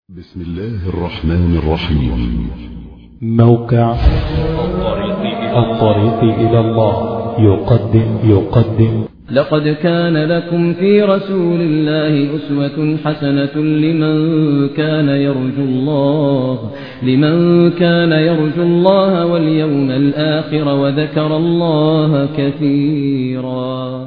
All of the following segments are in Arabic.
بسم الله الرحمن الرحيم. موقع الطريق إلى الله يقدم لقد كان لكم في رسول الله أسوة حسنة لمن كان يرجو الله واليوم الآخر وذكر الله كثيرا.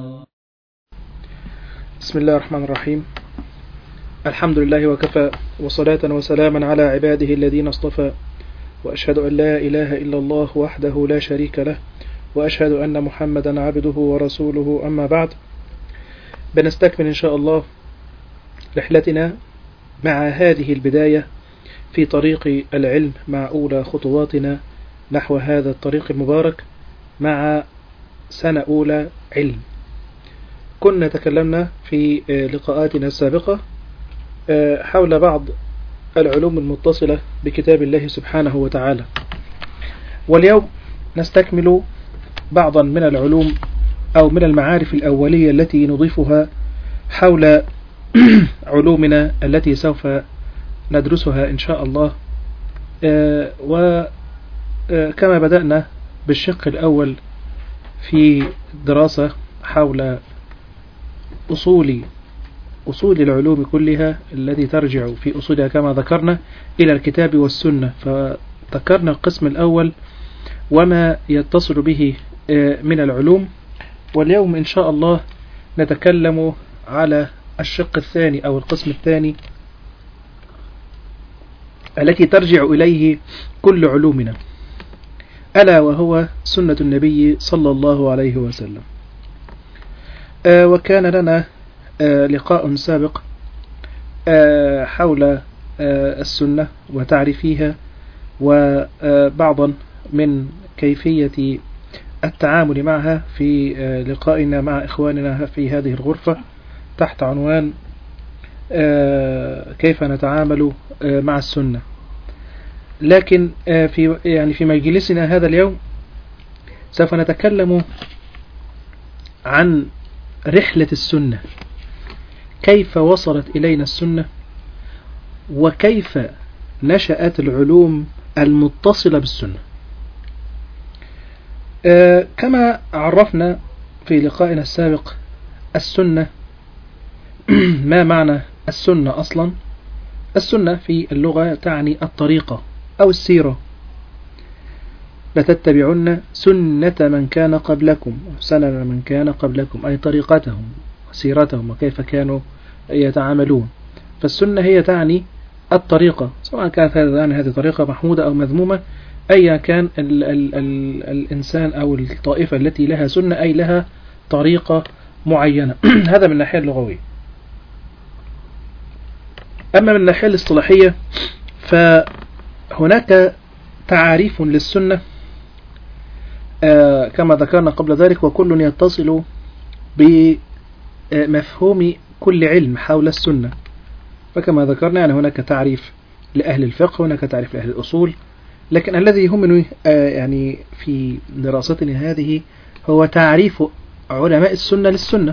بسم الله الرحمن الرحيم. الحمد لله وكفى، وصلاة وسلاما على عباده الذين اصطفى، وأشهد أن لا إله إلا الله وحده لا شريك له، وأشهد أن محمدا عبده ورسوله. أما بعد، بنستكمل إن شاء الله رحلتنا مع هذه البداية في طريق العلم، مع أولى خطواتنا نحو هذا الطريق المبارك، مع سنة أولى علم. كنا تكلمنا في لقاءاتنا السابقة حول بعض العلوم المتصلة بكتاب الله سبحانه وتعالى، واليوم نستكمل بعضا من العلوم أو من المعارف الأولية التي نضيفها حول علومنا التي سوف ندرسها إن شاء الله. وكما بدأنا بالشق الأول في دراسة حول أصول العلوم كلها التي ترجع في أصولها كما ذكرنا إلى الكتاب والسنة، فذكرنا القسم الأول وما يتصل به من العلوم، واليوم إن شاء الله نتكلم على الشق الثاني أو القسم الثاني التي ترجع إليه كل علومنا، ألا وهو سنة النبي صلى الله عليه وسلم. وكان لنا لقاء سابق حول السنة وتعريفها، وبعضا من كيفية التعامل معها في لقائنا مع إخواننا في هذه الغرفة تحت عنوان كيف نتعامل مع السنة. لكن في مجلسنا هذا اليوم سوف نتكلم عن رحلة السنة، كيف وصلت إلينا السنة، وكيف نشأت العلوم المتصلة بالسنة. كما عرفنا في لقائنا السابق السنة، ما معنى السنة أصلا؟ السنة في اللغة تعني الطريقة أو السيرة. لتتبعن سنة من كان قبلكم، سنن من كان قبلكم، أي طريقتهم وسيرتهم وكيف كانوا يتعاملون. فالسنة هي تعني الطريقة، سواء كانت هذه طريقة محمودة أو مذمومة، أي كان الإنسان أو الطائفة التي لها سنة أي لها طريقة معينة. هذا من الناحية اللغوية. أما من الناحية الاصطلاحية فهناك تعاريف للسنة كما ذكرنا قبل ذلك، وكل يتصل بمفهوم كل علم حول السنة. فكما ذكرنا يعني هناك تعريف لأهل الفقه، هناك تعريف لأهل الأصول، لكن الذي يهمني يعني في دراستنا هذه هو تعريف علماء السنة للسنة.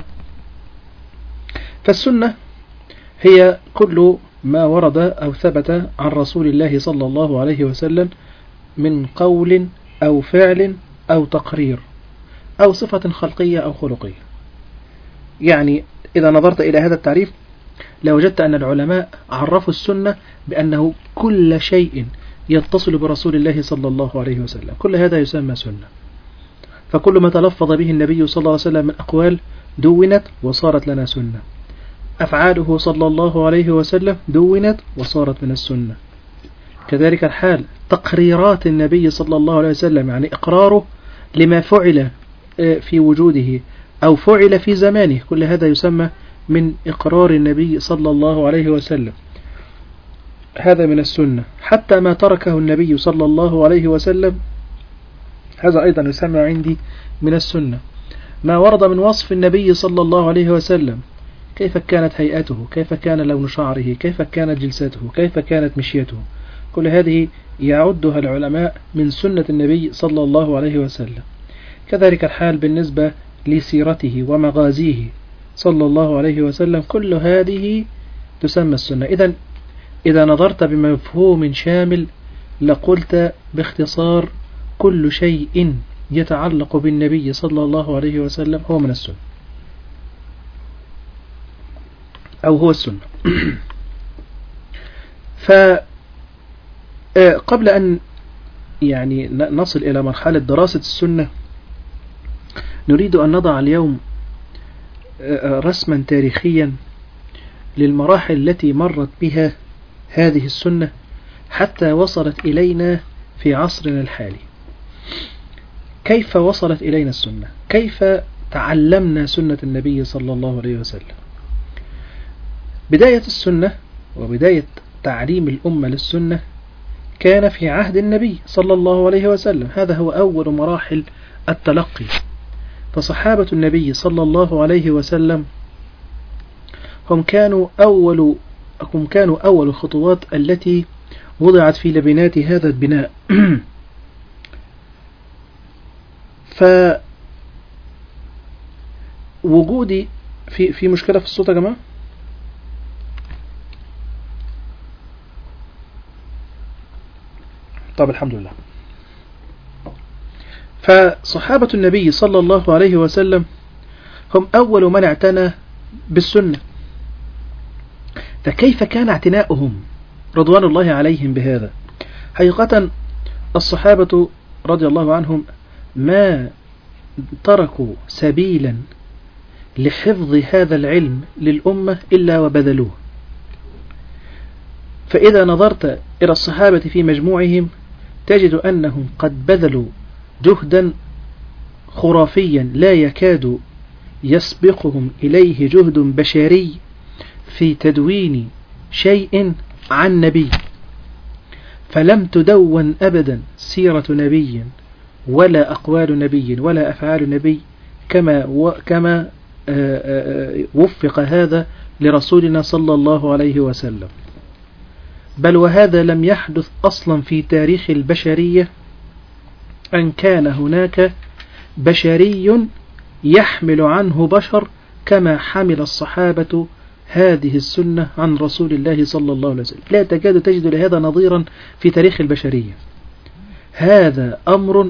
فالسنة هي كل ما ورد أو ثبت عن رسول الله صلى الله عليه وسلم من قول أو فعل أو تقرير أو صفة خلقية أو خلقية. يعني إذا نظرت إلى هذا التعريف لوجدت أن العلماء عرفوا السنة بأنه كل شيء يتصل برسول الله صلى الله عليه وسلم، كل هذا يسمى سنة. فكل ما تلفظ به النبي صلى الله عليه وسلم من أقوال دونت وصارت لنا سنة، أفعاله صلى الله عليه وسلم دونت وصارت من السنة. كذلك الحال تقريرات النبي صلى الله عليه وسلم، يعني إقراره لما فعل في وجوده أو فعل في زمانه، كل هذا يسمى من إقرار النبي صلى الله عليه وسلم، هذا من السنة. حتى ما تركه النبي صلى الله عليه وسلم هذا أيضا يسمى عندي من السنة. ما ورد من وصف النبي صلى الله عليه وسلم، كيف كانت هيئته، كيف كان لون شعره، كيف كانت جلسته، كيف كانت مشيته، كل هذه يعدها العلماء من سنة النبي صلى الله عليه وسلم. كذلك الحال بالنسبة لسيرته ومغازيه صلى الله عليه وسلم، كل هذه تسمى السنة. إذن إذا نظرت بمفهوم شامل لقلت باختصار كل شيء يتعلق بالنبي صلى الله عليه وسلم هو من السنة أو هو السنة. فقبل أن يعني نصل إلى مرحلة دراسة السنة نريد أن نضع اليوم رسما تاريخيا للمراحل التي مرت بها هذه السنة حتى وصلت إلينا في عصرنا الحالي. كيف وصلت إلينا السنة؟ كيف تعلمنا سنة النبي صلى الله عليه وسلم؟ بداية السنة وبداية تعليم الأمة للسنة كان في عهد النبي صلى الله عليه وسلم. هذا هو أول مراحل التلقي. فصحابة النبي صلى الله عليه وسلم هم كانوا أول الخطوات التي وضعت في لبنات هذا البناء. فوجودي في مشكلة في الصوت يا جماعة؟ طب الحمد لله. فصحابة النبي صلى الله عليه وسلم هم أول من اعتنى بالسنة. فكيف كان اعتناؤهم رضوان الله عليهم بهذا؟ حقيقة الصحابة رضي الله عنهم ما تركوا سبيلا لحفظ هذا العلم للأمة إلا وبذلوه. فإذا نظرت إلى الصحابة في مجموعهم تجد أنهم قد بذلوا جهدا خرافيا لا يكاد يسبقهم إليه جهد بشري في تدوين شيء عن نبي. فلم تدون أبدا سيرة نبي ولا أقوال نبي ولا أفعال نبي كما وفق هذا لرسولنا صلى الله عليه وسلم. بل وهذا لم يحدث أصلا في تاريخ البشرية أن كان هناك بشري يحمل عنه بشر كما حمل الصحابة هذه السنة عن رسول الله صلى الله عليه وسلم. لا تكاد تجد لهذا نظيرا في تاريخ البشرية. هذا أمر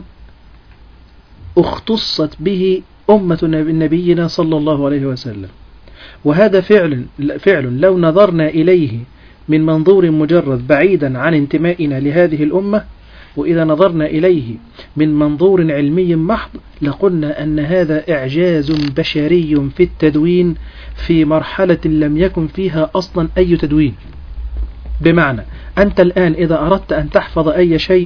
اختصت به أمة نبينا صلى الله عليه وسلم. وهذا فعل لو نظرنا إليه من منظور مجرد بعيدا عن انتمائنا لهذه الأمة، وإذا نظرنا إليه من منظور علمي محض لقلنا أن هذا إعجاز بشري في التدوين في مرحلة لم يكن فيها أصلا أي تدوين. بمعنى أنت الآن إذا أردت أن تحفظ أي شيء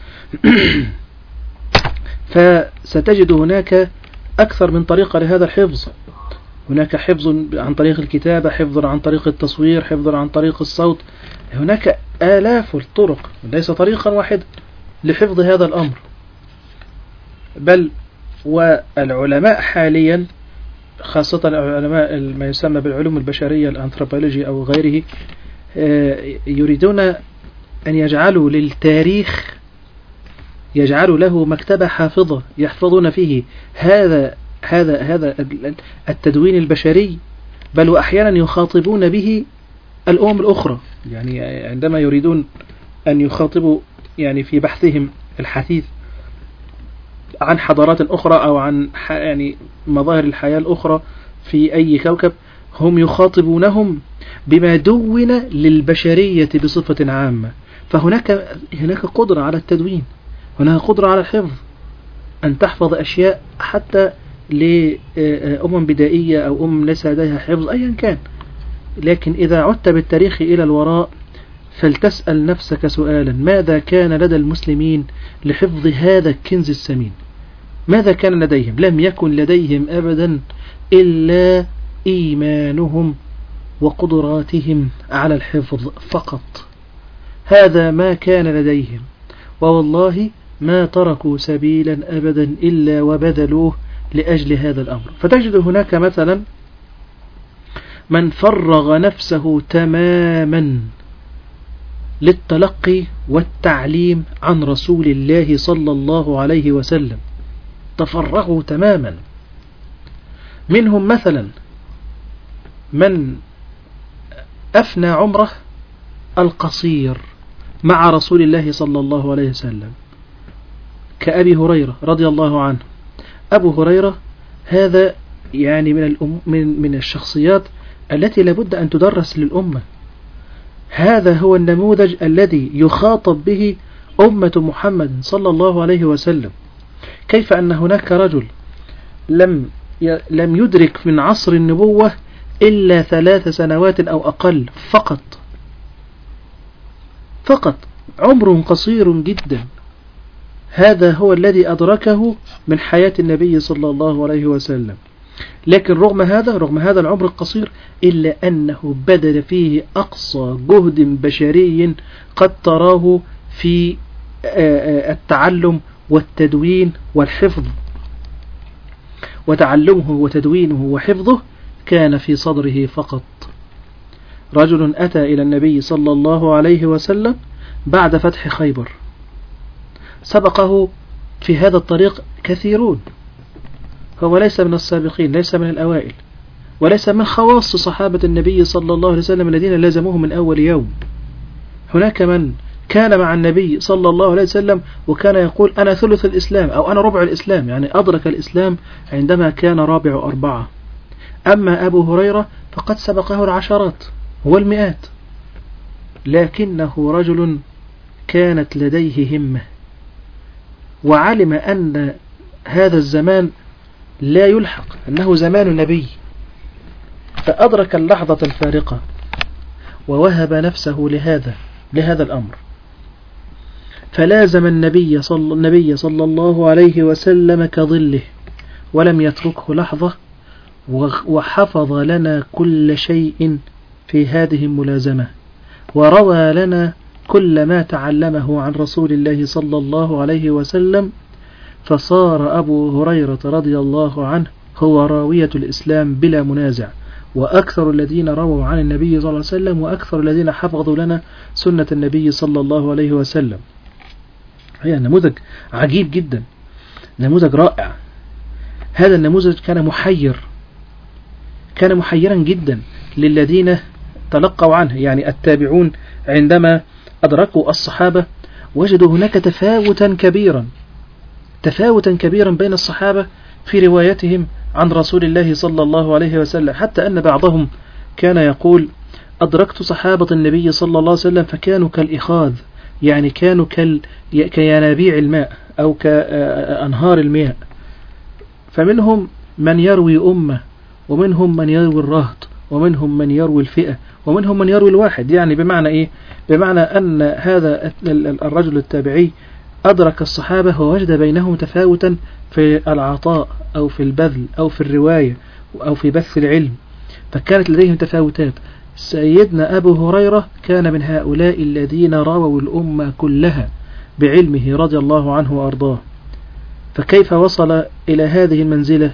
فستجد هناك أكثر من طريقة لهذا الحفظ. هناك حفظ عن طريق الكتابة، حفظ عن طريق التصوير، حفظ عن طريق الصوت. هناك آلاف الطرق ليس طريقا واحد لحفظ هذا الأمر. بل والعلماء حاليا خاصة العلماء ما يسمى بالعلوم البشرية الأنثروبولوجي أو غيره يريدون أن يجعلوا للتاريخ يجعلوا له مكتبة حافظة يحفظون فيه هذا التدوين البشري. بل وأحيانا يخاطبون به الأمم الأخرى. يعني عندما يريدون أن يخاطبوا يعني في بحثهم الحثيث عن حضارات أخرى أو عن يعني مظاهر الحياة الأخرى في أي كوكب هم يخاطبونهم بما دون للبشرية بصفة عامة. فهناك قدرة على التدوين، هناك قدرة على الحفظ، أن تحفظ أشياء حتى لأمم بدائية أو ليس لديها حفظ أيا كان. لكن إذا عدت بالتاريخ إلى الوراء فلتسأل نفسك سؤالا: ماذا كان لدى المسلمين لحفظ هذا الكنز الثمين؟ ماذا كان لديهم؟ لم يكن لديهم أبدا إلا إيمانهم وقدراتهم على الحفظ فقط. هذا ما كان لديهم، ووالله ما تركوا سبيلا أبدا إلا وبذلوه لأجل هذا الأمر. فتجد هناك مثلا من فرغ نفسه تماما للتلقي والتعليم عن رسول الله صلى الله عليه وسلم، تفرغوا تماما. منهم مثلا من أفنى عمره القصير مع رسول الله صلى الله عليه وسلم كأبي هريرة رضي الله عنه. أبو هريرة هذا يعني من الشخصيات التي لابد أن تدرس للأمة. هذا هو النموذج الذي يخاطب به أمة محمد صلى الله عليه وسلم. كيف أن هناك رجل لم يدرك من عصر النبوة إلا 3 سنوات أو أقل فقط عمر قصير جدا. هذا هو الذي أدركه من حياة النبي صلى الله عليه وسلم. لكن رغم هذا العمر القصير إلا أنه بذل فيه أقصى جهد بشري قد تراه في التعلم والتدوين والحفظ. وتعلمه وتدوينه وحفظه كان في صدره فقط. رجل أتى إلى النبي صلى الله عليه وسلم بعد فتح خيبر، سبقه في هذا الطريق كثيرون، هو ليس من السابقين، ليس من الأوائل، وليس من خواص صحابة النبي صلى الله عليه وسلم الذين لازموه من أول يوم. هناك من كان مع النبي صلى الله عليه وسلم وكان يقول أنا ثلث الإسلام أو أنا ربع الإسلام، يعني أدرك الإسلام عندما كان رابع 4. أما أبو هريرة فقد سبقه العشرات والمئات، لكنه رجل كانت لديه همة، وعلم أن هذا الزمان لا يلحق، أنه زمان النبي، فأدرك اللحظة الفارقة ووهب نفسه لهذا الأمر. فلازم النبي صلى الله عليه وسلم كظله ولم يتركه لحظة، وحفظ لنا كل شيء في هذه الملازمة، وروى لنا كل ما تعلمه عن رسول الله صلى الله عليه وسلم. فصار أبو هريرة رضي الله عنه هو راوية الإسلام بلا منازع، وأكثر الذين رووا عن النبي صلى الله عليه وسلم، وأكثر الذين حفظوا لنا سنة النبي صلى الله عليه وسلم. هي نموذج عجيب جدا، نموذج رائع. هذا النموذج كان محيرا جدا للذين تلقوا عنه، يعني التابعون عندما أدركوا الصحابة وجدوا هناك تفاوتا كبيرا بين الصحابة في روايتهم عن رسول الله صلى الله عليه وسلم، حتى أن بعضهم كان يقول أدركت صحابة النبي صلى الله عليه وسلم فكانوا كالإخاذ، يعني كانوا كينابيع الماء أو كأنهار المياه، فمنهم من يروي أمة، ومنهم من يروي الرهط، ومنهم من يروي الفئة، ومنهم من يروي الواحد. يعني بمعنى إيه؟ بمعنى أن هذا الرجل التابعي أدرك الصحابة ووجد بينهم تفاوتا في العطاء أو في البذل أو في الرواية أو في بث العلم، فكانت لديهم تفاوتات. سيدنا أبو هريرة كان من هؤلاء الذين رووا الأمة كلها بعلمه رضي الله عنه وأرضاه. فكيف وصل إلى هذه المنزلة؟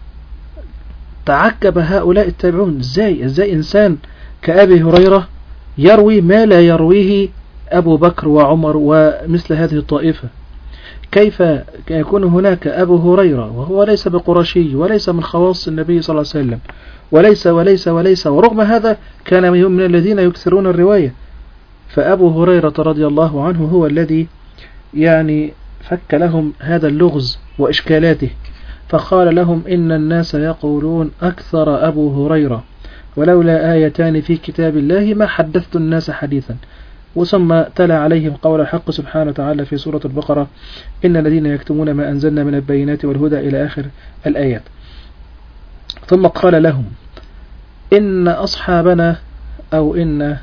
تعجب هؤلاء التابعون، ازاي إنسان كأبي هريرة يروي ما لا يرويه أبو بكر وعمر ومثل هذه الطائفة؟ كيف يكون هناك أبو هريرة وهو ليس بقرشي وليس من خواص النبي صلى الله عليه وسلم وليس ورغم هذا كان من الذين يكثرون الرواية. فأبو هريرة رضي الله عنه هو الذي يعني فك لهم هذا اللغز وإشكالاته، فقال لهم إن الناس يقولون أكثر أبو هريرة، ولولا آيتان في كتاب الله ما حدثت الناس حديثا. وثم تلا عليهم قول الحق سبحانه وتعالى في سورة البقرة إن الذين يكتمون ما أنزلنا من البينات والهدى إلى آخر الآيات. ثم قال لهم إن أصحابنا أو إن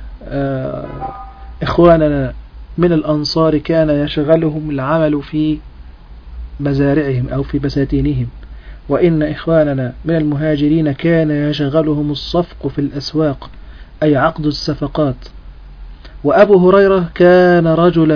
إخواننا من الأنصار كان يشغلهم العمل في مزارعهم أو في بساتينهم، وإن إخواننا من المهاجرين كان يشغلهم الصفق في الأسواق أي عقد الصفقات. وأبو هريرة كان رجلا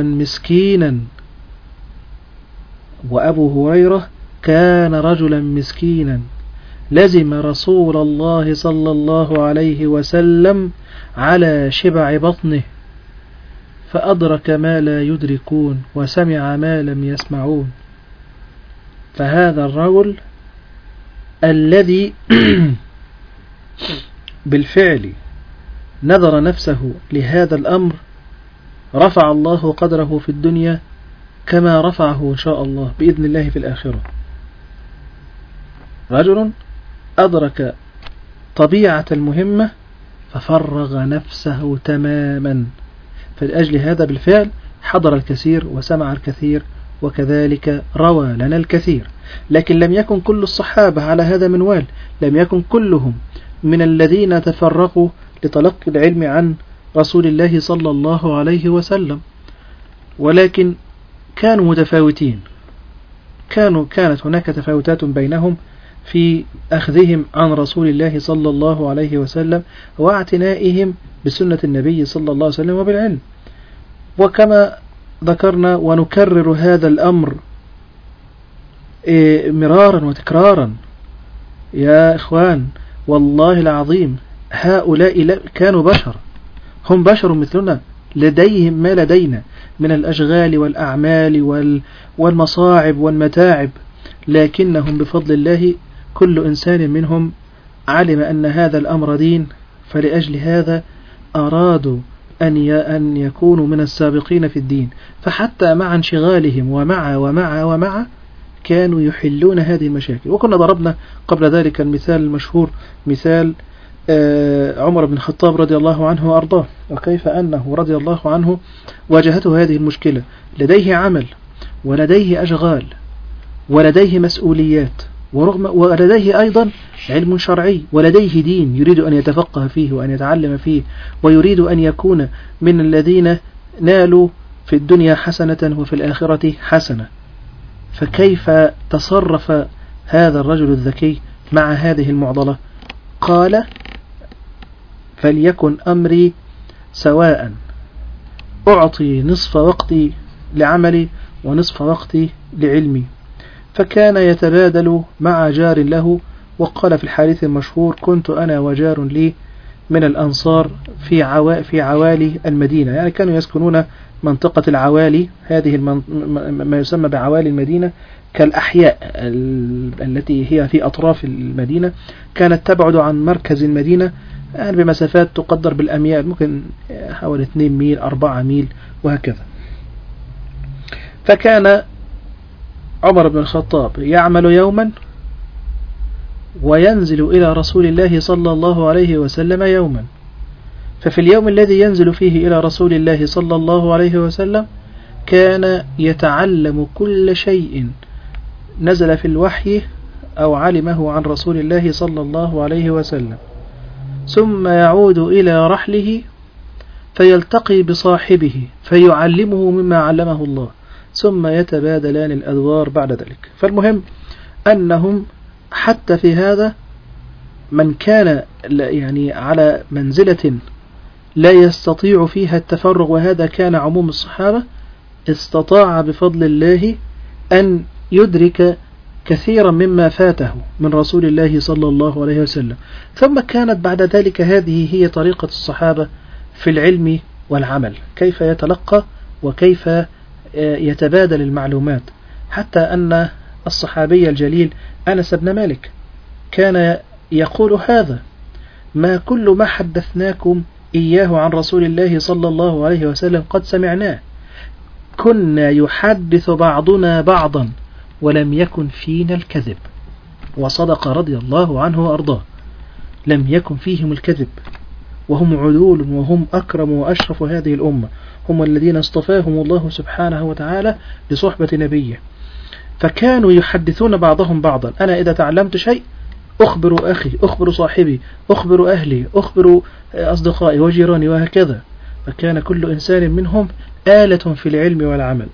مسكينا لزم رسول الله صلى الله عليه وسلم على شبع بطنه، فأدرك ما لا يدركون وسمع ما لم يسمعون. فهذا الرجل الذي بالفعل نظر نفسه لهذا الأمر رفع الله قدره في الدنيا كما رفعه إن شاء الله بإذن الله في الآخرة. رجل أدرك طبيعة المهمة ففرغ نفسه تماما، فلأجل هذا بالفعل حضر الكثير وسمع الكثير وكذلك روى لنا الكثير. لكن لم يكن كل الصحابة على هذا منوال، لم يكن كلهم من الذين تفرقوا لتلقي العلم عن رسول الله صلى الله عليه وسلم، ولكن كانوا متفاوتين، كانت هناك تفاوتات بينهم في أخذهم عن رسول الله صلى الله عليه وسلم واعتنائهم بسنة النبي صلى الله عليه وسلم وبالعلم. وكما ذكرنا ونكرر هذا الأمر مرارا وتكرارا يا إخوان، والله العظيم هؤلاء كانوا بشر، هم بشر مثلنا، لديهم ما لدينا من الأشغال والأعمال والمصاعب والمتاعب، لكنهم بفضل الله كل إنسان منهم علم أن هذا الأمر دين، فلأجل هذا أرادوا أن يكونوا من السابقين في الدين، فحتى مع انشغالهم ومع كانوا يحلون هذه المشاكل. وكنا ضربنا قبل ذلك المثال المشهور، مثال عمر بن الخطاب رضي الله عنه وأرضاه، وكيف أنه رضي الله عنه واجهته هذه المشكلة، لديه عمل ولديه أشغال ولديه مسؤوليات، ولديه أيضا علم شرعي ولديه دين يريد أن يتفقه فيه وأن يتعلم فيه، ويريد أن يكون من الذين نالوا في الدنيا حسنة وفي الآخرة حسنة. فكيف تصرف هذا الرجل الذكي مع هذه المعضلة؟ قال: فليكن أمري سواء، أعطي نصف وقتي لعملي ونصف وقتي لعلمي. فكان يتبادل مع جار له، وقال في الحديث المشهور: كنت أنا وجار لي من الأنصار في عوالي المدينة، يعني كانوا يسكنون منطقة العوالي، هذه ما يسمى بعوالي المدينة كالأحياء التي هي في أطراف المدينة، كانت تبعد عن مركز المدينة يعني بمسافات تقدر بالأميال، ممكن حوالي 2 ميل 4 ميل وهكذا. فكان عمر بن الخطاب يعمل يوما وينزل إلى رسول الله صلى الله عليه وسلم يوما، ففي اليوم الذي ينزل فيه إلى رسول الله صلى الله عليه وسلم كان يتعلم كل شيء نزل في الوحي أو علمه عن رسول الله صلى الله عليه وسلم، ثم يعود إلى رحله فيلتقي بصاحبه فيعلمه مما علمه الله، ثم يتبادلان الأدوار بعد ذلك. فالمهم أنهم حتى في هذا من كان يعني على منزلة لا يستطيع فيها التفرغ، وهذا كان عموم الصحابة، استطاع بفضل الله أن يدرك كثيرا مما فاته من رسول الله صلى الله عليه وسلم. ثم كانت بعد ذلك هذه هي طريقة الصحابة في العلم والعمل، كيف يتلقى وكيف يتبادل المعلومات، حتى أن الصحابي الجليل أنس بن مالك كان يقول هذا: ما كل ما حدثناكم إياه عن رسول الله صلى الله عليه وسلم قد سمعناه، كنا يحدث بعضنا بعضا ولم يكن فينا الكذب. وصدق رضي الله عنه وأرضاه، لم يكن فيهم الكذب، وهم عدول وهم أكرم وأشرف هذه الأمة، هم الذين اصطفاهم الله سبحانه وتعالى لصحبة نبيه. فكانوا يحدثون بعضهم بعضا، أنا إذا تعلمت شيء أخبر أخي، أخبر صاحبي، أخبر أهلي، أخبر أصدقائي وجيراني وهكذا. فكان كل إنسان منهم آلة في العلم والعمل.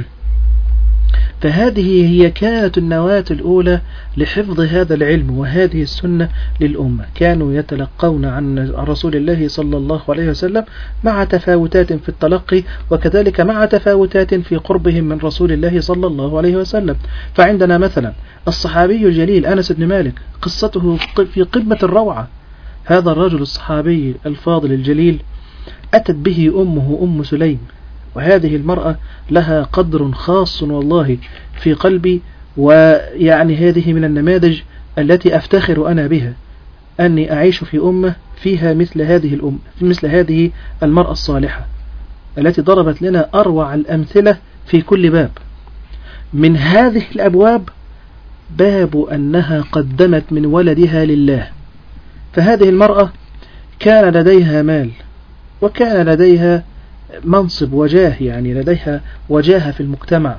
فهذه هي كانت النواة الأولى لحفظ هذا العلم وهذه السنة للأمة. كانوا يتلقون عن رسول الله صلى الله عليه وسلم مع تفاوتات في التلقي، وكذلك مع تفاوتات في قربهم من رسول الله صلى الله عليه وسلم. فعندنا مثلا الصحابي الجليل أنس بن مالك، قصته في قمة الروعة. هذا الرجل الصحابي الفاضل الجليل أتت به أمه أم سليم، وهذه المرأة لها قدر خاص والله في قلبي، ويعني هذه من النماذج التي أفتخر أنا بها، أني أعيش في أمة فيها مثل هذه المرأة الصالحة. التي ضربت لنا أروع الأمثلة في كل باب. من هذه الأبواب باب أنها قدمت من ولدها لله. فهذه المرأة كان لديها مال وكان لديها منصب وجاه، يعني لديها وجاهة في المجتمع،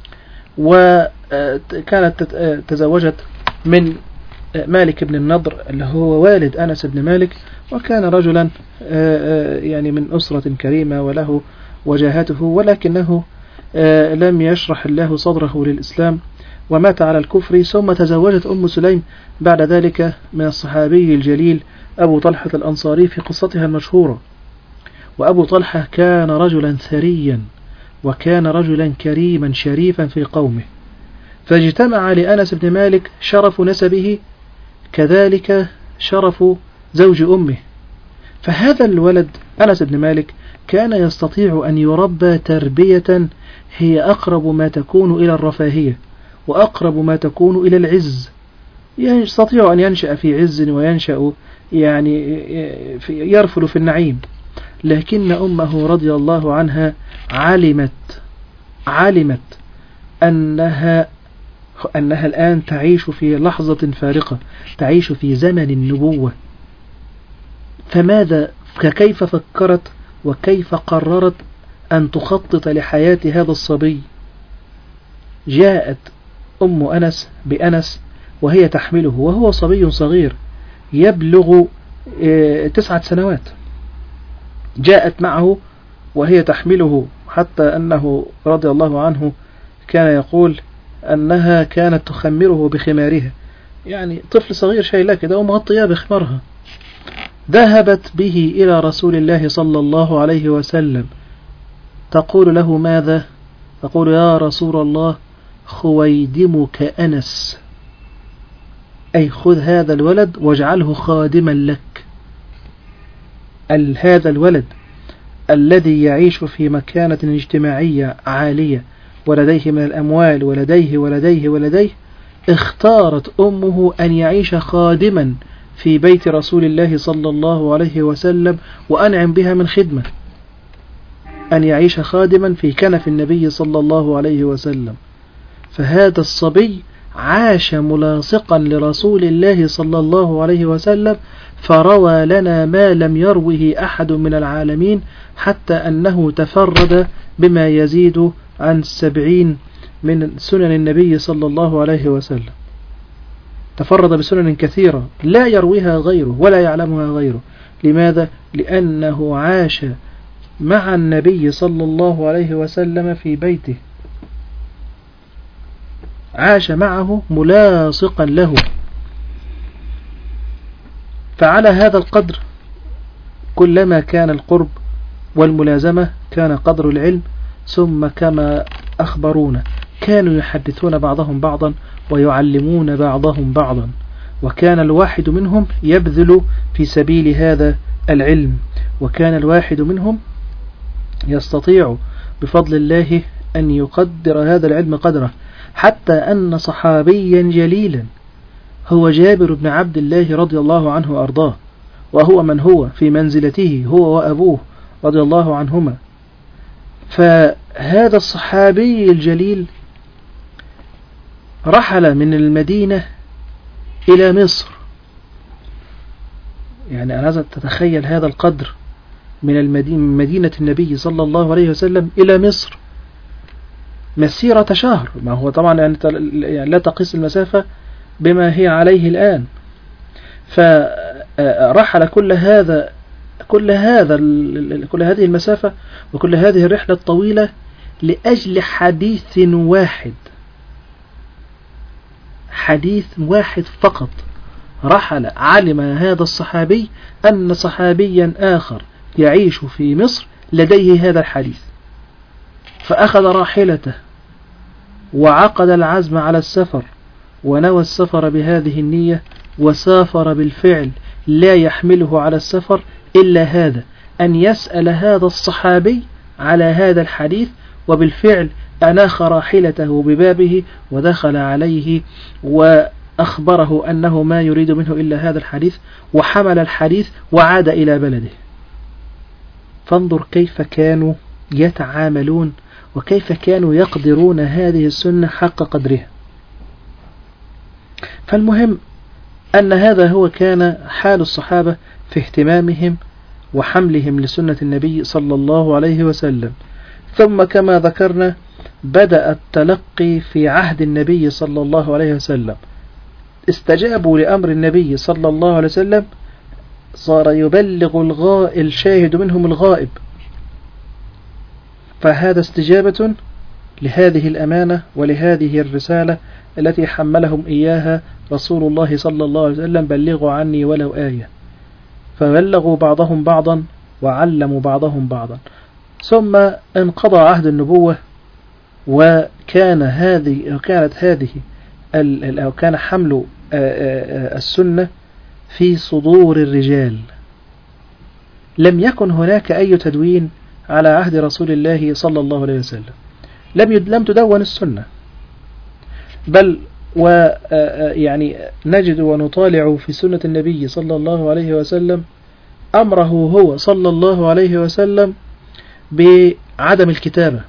وكانت تزوجت من مالك بن النضر اللي هو والد أنس بن مالك، وكان رجلا يعني من أسرة كريمة وله وجاهته، ولكنه لم يشرح الله صدره للإسلام ومات على الكفر. ثم تزوجت أم سليم بعد ذلك من الصحابي الجليل أبو طلحة الأنصاري في قصتها المشهورة. وأبو طلحة كان رجلا ثريا وكان رجلا كريما شريفا في قومه، فاجتمع لأنس بن مالك شرف نسبه كذلك شرف زوج أمه. فهذا الولد أنس بن مالك كان يستطيع أن يربى تربية هي أقرب ما تكون إلى الرفاهية وأقرب ما تكون إلى العز، يستطيع أن ينشأ في عز وينشأ يعني يرفل في النعيم. لكن أمه رضي الله عنها علمت أنها الآن تعيش في لحظة فارقة، تعيش في زمن النبوة. كيف فكرت وكيف قررت أن تخطط لحياة هذا الصبي؟ جاءت أم أنس بأنس وهي تحمله وهو صبي صغير يبلغ 9 سنوات، جاءت معه وهي تحمله، حتى أنه رضي الله عنه كان يقول أنها كانت تخمره بخمارها، يعني طفل صغير شايلاه كده ومغطياه بخمارها. ذهبت به إلى رسول الله صلى الله عليه وسلم تقول له ماذا؟ تقول يا رسول الله خويدمك أنس، أي خذ هذا الولد واجعله خادما لك. هذا الولد الذي يعيش في مكانة اجتماعية عالية ولديه من الأموال ولديه اختارت أمه أن يعيش خادما في بيت رسول الله صلى الله عليه وسلم وأنعم بها من خدمة، أن يعيش خادما في كنف النبي صلى الله عليه وسلم. فهذا الصبي عاش ملاصقا لرسول الله صلى الله عليه وسلم، فروى لنا ما لم يروه أحد من العالمين، حتى أنه تفرد بما يزيد عن 70 من سنن النبي صلى الله عليه وسلم، تفرد بسنن كثيرة لا يرويها غيره ولا يعلمها غيره. لماذا؟ لأنه عاش مع النبي صلى الله عليه وسلم في بيته، عاش معه ملاصقا له. فعلى هذا القدر كلما كان القرب والملازمة كان قدر العلم. ثم كما أخبرونا كانوا يحدثون بعضهم بعضا ويعلمون بعضهم بعضا، وكان الواحد منهم يبذل في سبيل هذا العلم، وكان الواحد منهم يستطيع بفضل الله أن يقدر هذا العلم قدره، حتى أن صحابيا جليلا هو جابر بن عبد الله رضي الله عنه وأرضاه، وهو من هو في منزلته هو وأبوه رضي الله عنهما. فهذا الصحابي الجليل رحل من المدينة إلى مصر، يعني أنا تتخيل هذا القدر من مدينة النبي صلى الله عليه وسلم إلى مصر مسيرة شهر. ما هو طبعا يعني لا تقيس المسافة بما هي عليه الآن. فرحل كل هذه المسافة وكل هذه الرحلة الطويلة لأجل حديث واحد، حديث واحد فقط. علم هذا الصحابي أن صحابيا آخر يعيش في مصر لديه هذا الحديث، فأخذ راحلته وعقد العزم على السفر ونوى السفر بهذه النية، وسافر بالفعل لا يحمله على السفر إلا هذا، أن يسأل هذا الصحابي على هذا الحديث. وبالفعل أناخ راحلته ببابه ودخل عليه وأخبره أنه ما يريد منه إلا هذا الحديث، وحمل الحديث وعاد إلى بلده. فانظر كيف كانوا يتعاملون وكيف كانوا يقدرون هذه السنة حق قدرها. فالمهم أن هذا هو كان حال الصحابة في اهتمامهم وحملهم لسنة النبي صلى الله عليه وسلم. ثم كما ذكرنا بدأ التلقي في عهد النبي صلى الله عليه وسلم، استجابوا لأمر النبي صلى الله عليه وسلم، صار يبلغ الشاهد منهم الغائب، فهذا استجابة لهذه الأمانة ولهذه الرسالة التي حملهم إياها رسول الله صلى الله عليه وسلم: بلغوا عني ولو آية. فبلغوا بعضهم بعضا وعلموا بعضهم بعضا. ثم انقضى عهد النبوة، وكانت هذه أو كان حمل السنة في صدور الرجال. لم يكن هناك أي تدوين على عهد رسول الله صلى الله عليه وسلم، لم تدون السنة، بل يعني نجد ونطالع في سنة النبي صلى الله عليه وسلم أمره هو صلى الله عليه وسلم بعدم الكتابة،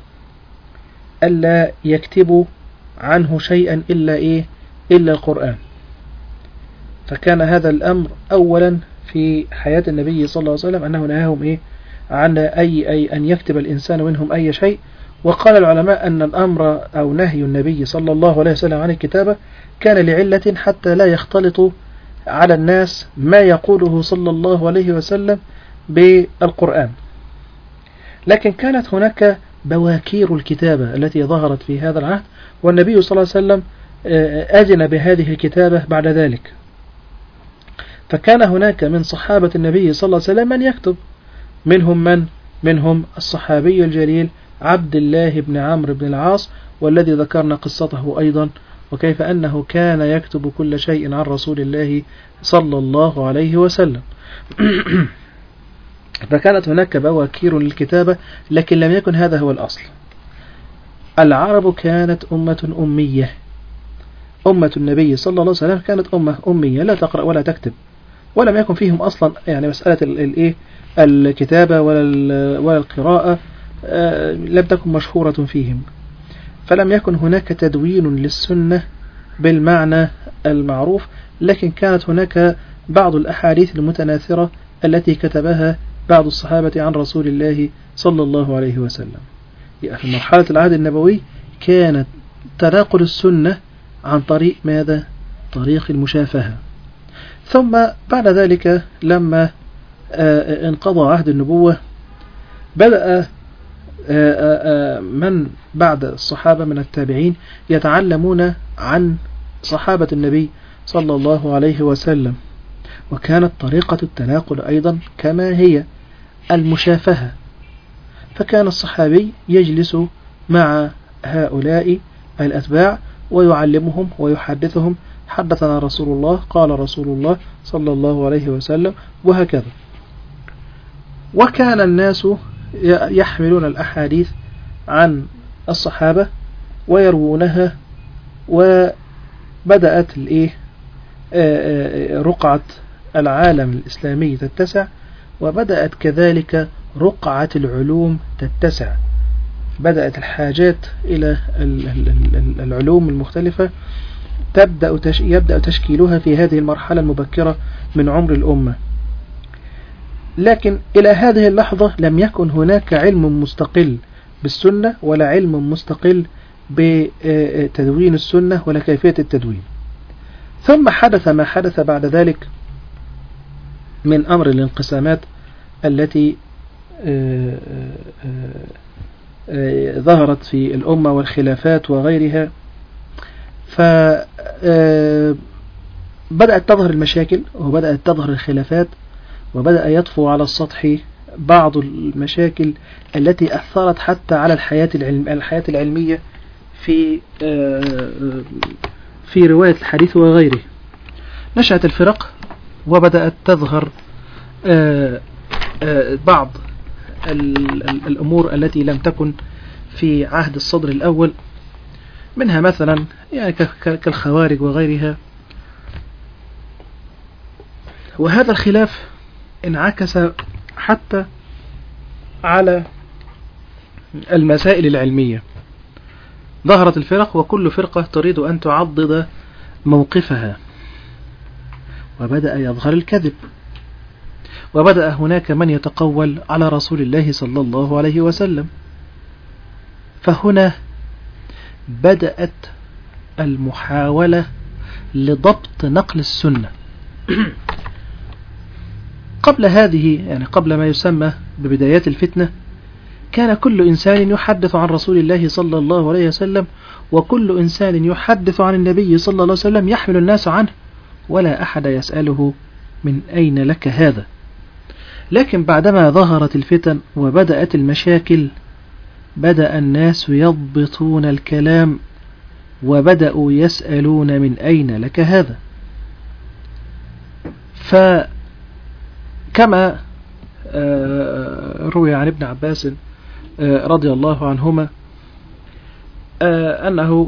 ألا يكتبوا عنه شيئا إلا القرآن. فكان هذا الأمر أولا في حياة النبي صلى الله عليه وسلم، أنه نهاهم عن أي أن يكتب الإنسان منهم أي شيء. وقال العلماء أن الأمر أو نهي النبي صلى الله عليه وسلم عن الكتابة كان لعلة حتى لا يختلط على الناس ما يقوله صلى الله عليه وسلم بالقرآن. لكن كانت هناك بواكير الكتابة التي ظهرت في هذا العهد، والنبي صلى الله عليه وسلم أذن بهذه الكتابة بعد ذلك. فكان هناك من صحابة النبي صلى الله عليه وسلم من يكتب، منهم الصحابي الجليل عبد الله بن عمرو بن العاص، والذي ذكرنا قصته أيضا، وكيف أنه كان يكتب كل شيء عن رسول الله صلى الله عليه وسلم. فكانت هناك بواكير للكتابة، لكن لم يكن هذا هو الأصل. العرب كانت أمة أمية، أمة النبي صلى الله عليه وسلم كانت أمة أمية لا تقرأ ولا تكتب، ولم يكن فيهم أصلا يعني مسألة الكتابة ولا القراءة لم تكن مشهورة فيهم. فلم يكن هناك تدوين للسنة بالمعنى المعروف، لكن كانت هناك بعض الأحاديث المتناثرة التي كتبها بعض الصحابة عن رسول الله صلى الله عليه وسلم. في مرحلة العهد النبوي كانت تناقل السنة عن طريق ماذا؟ طريق المشافهة. ثم بعد ذلك لما انقضى عهد النبوة بدأ من بعد الصحابة من التابعين يتعلمون عن صحابة النبي صلى الله عليه وسلم، وكانت طريقة التناقل أيضا كما هي المشافهة. فكان الصحابي يجلس مع هؤلاء الأتباع ويعلمهم ويحدثهم: حدثنا رسول الله، قال رسول الله صلى الله عليه وسلم، وهكذا. وكان الناس يحملون الأحاديث عن الصحابة ويروونها، وبدأت رقعة العالم الإسلامي تتسع، وبدأت كذلك رقعة العلوم تتسع. بدأت الحاجات إلى العلوم المختلفة يبدأ تشكيلها في هذه المرحلة المبكرة من عمر الأمة. لكن إلى هذه اللحظة لم يكن هناك علم مستقل بالسنة، ولا علم مستقل بتدوين السنة ولا كيفية التدوين. ثم حدث ما حدث بعد ذلك من أمر الانقسامات التي ظهرت في الأمة والخلافات وغيرها. فبدأت تظهر المشاكل وبدأت تظهر الخلافات، وبدأ يطفو على السطح بعض المشاكل التي أثرت حتى على الحياة العلمية في رواية الحديث وغيره. نشأت الفرق، وبدأت تظهر بعض الأمور التي لم تكن في عهد الصدر الأول، منها مثلا يعني كالخوارج وغيرها. وهذا الخلاف انعكس حتى على المسائل العلمية. ظهرت الفرق وكل فرقة تريد أن تعضد موقفها، وبدأ يظهر الكذب، وبدأ هناك من يتقول على رسول الله صلى الله عليه وسلم. فهنا بدأت المحاولة لضبط نقل السنة. قبل هذه، يعني قبل ما يسمى ببدايات الفتنة، كان كل إنسان يحدث عن رسول الله صلى الله عليه وسلم، وكل إنسان يحدث عن النبي صلى الله عليه وسلم يحمل الناس عنه، ولا أحد يسأله من أين لك هذا. لكن بعدما ظهرت الفتن وبدأت المشاكل، بدأ الناس يضبطون الكلام وبدأوا يسألون من أين لك هذا. فكما روي عن ابن عباس رضي الله عنهما أنه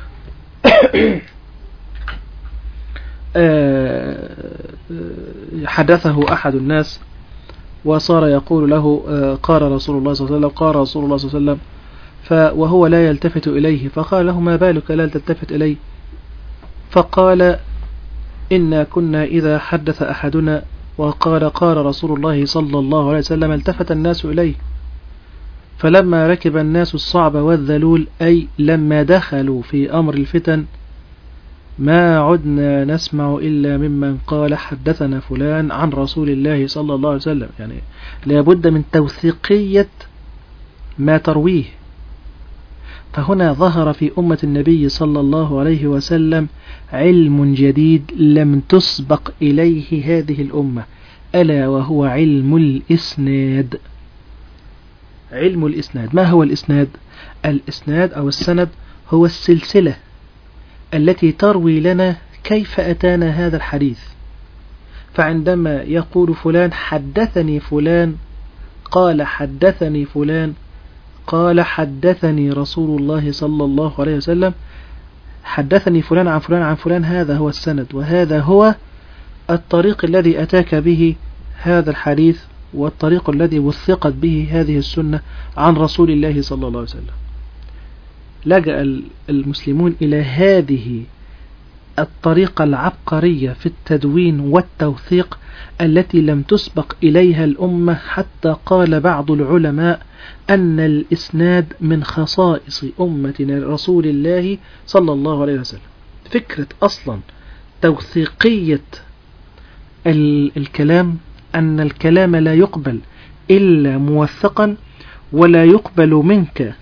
حدثه أحد الناس وصار يقول له قال رسول الله صلى الله عليه وسلم، قال رسول الله صلى الله عليه وسلم، وهو لا يلتفت إليه، فقال له ما بالك لا تلتفت إليه؟ فقال إنا كنا إذا حدث أحدنا وقال قال رسول الله صلى الله عليه وسلم التفت الناس إليه، فلما ركب الناس الصعب والذلول، أي لما دخلوا في أمر الفتن، ما عدنا نسمع إلا ممن قال حدثنا فلان عن رسول الله صلى الله عليه وسلم. يعني لابد من توثيقية ما ترويه. فهنا ظهر في أمة النبي صلى الله عليه وسلم علم جديد لم تسبق إليه هذه الأمة، ألا وهو علم الإسناد. علم الإسناد. ما هو الإسناد؟ الإسناد أو السند هو السلسلة التي تروي لنا كيف أتانا هذا الحديث. فعندما يقول فلان حدثني فلان، قال حدثني فلان، قال حدثني رسول الله صلى الله عليه وسلم، حدثني فلان عن فلان عن فلان، هذا هو السند، وهذا هو الطريق الذي أتاك به هذا الحديث، والطريق الذي وثقت به هذه السنة عن رسول الله صلى الله عليه وسلم. لجأ المسلمون إلى هذه الطريقة العبقرية في التدوين والتوثيق التي لم تسبق إليها الأمة، حتى قال بعض العلماء أن الإسناد من خصائص أمة رسول الله صلى الله عليه وسلم. فكرة أصلا توثيقية الكلام، أن الكلام لا يقبل إلا موثقا، ولا يقبل منك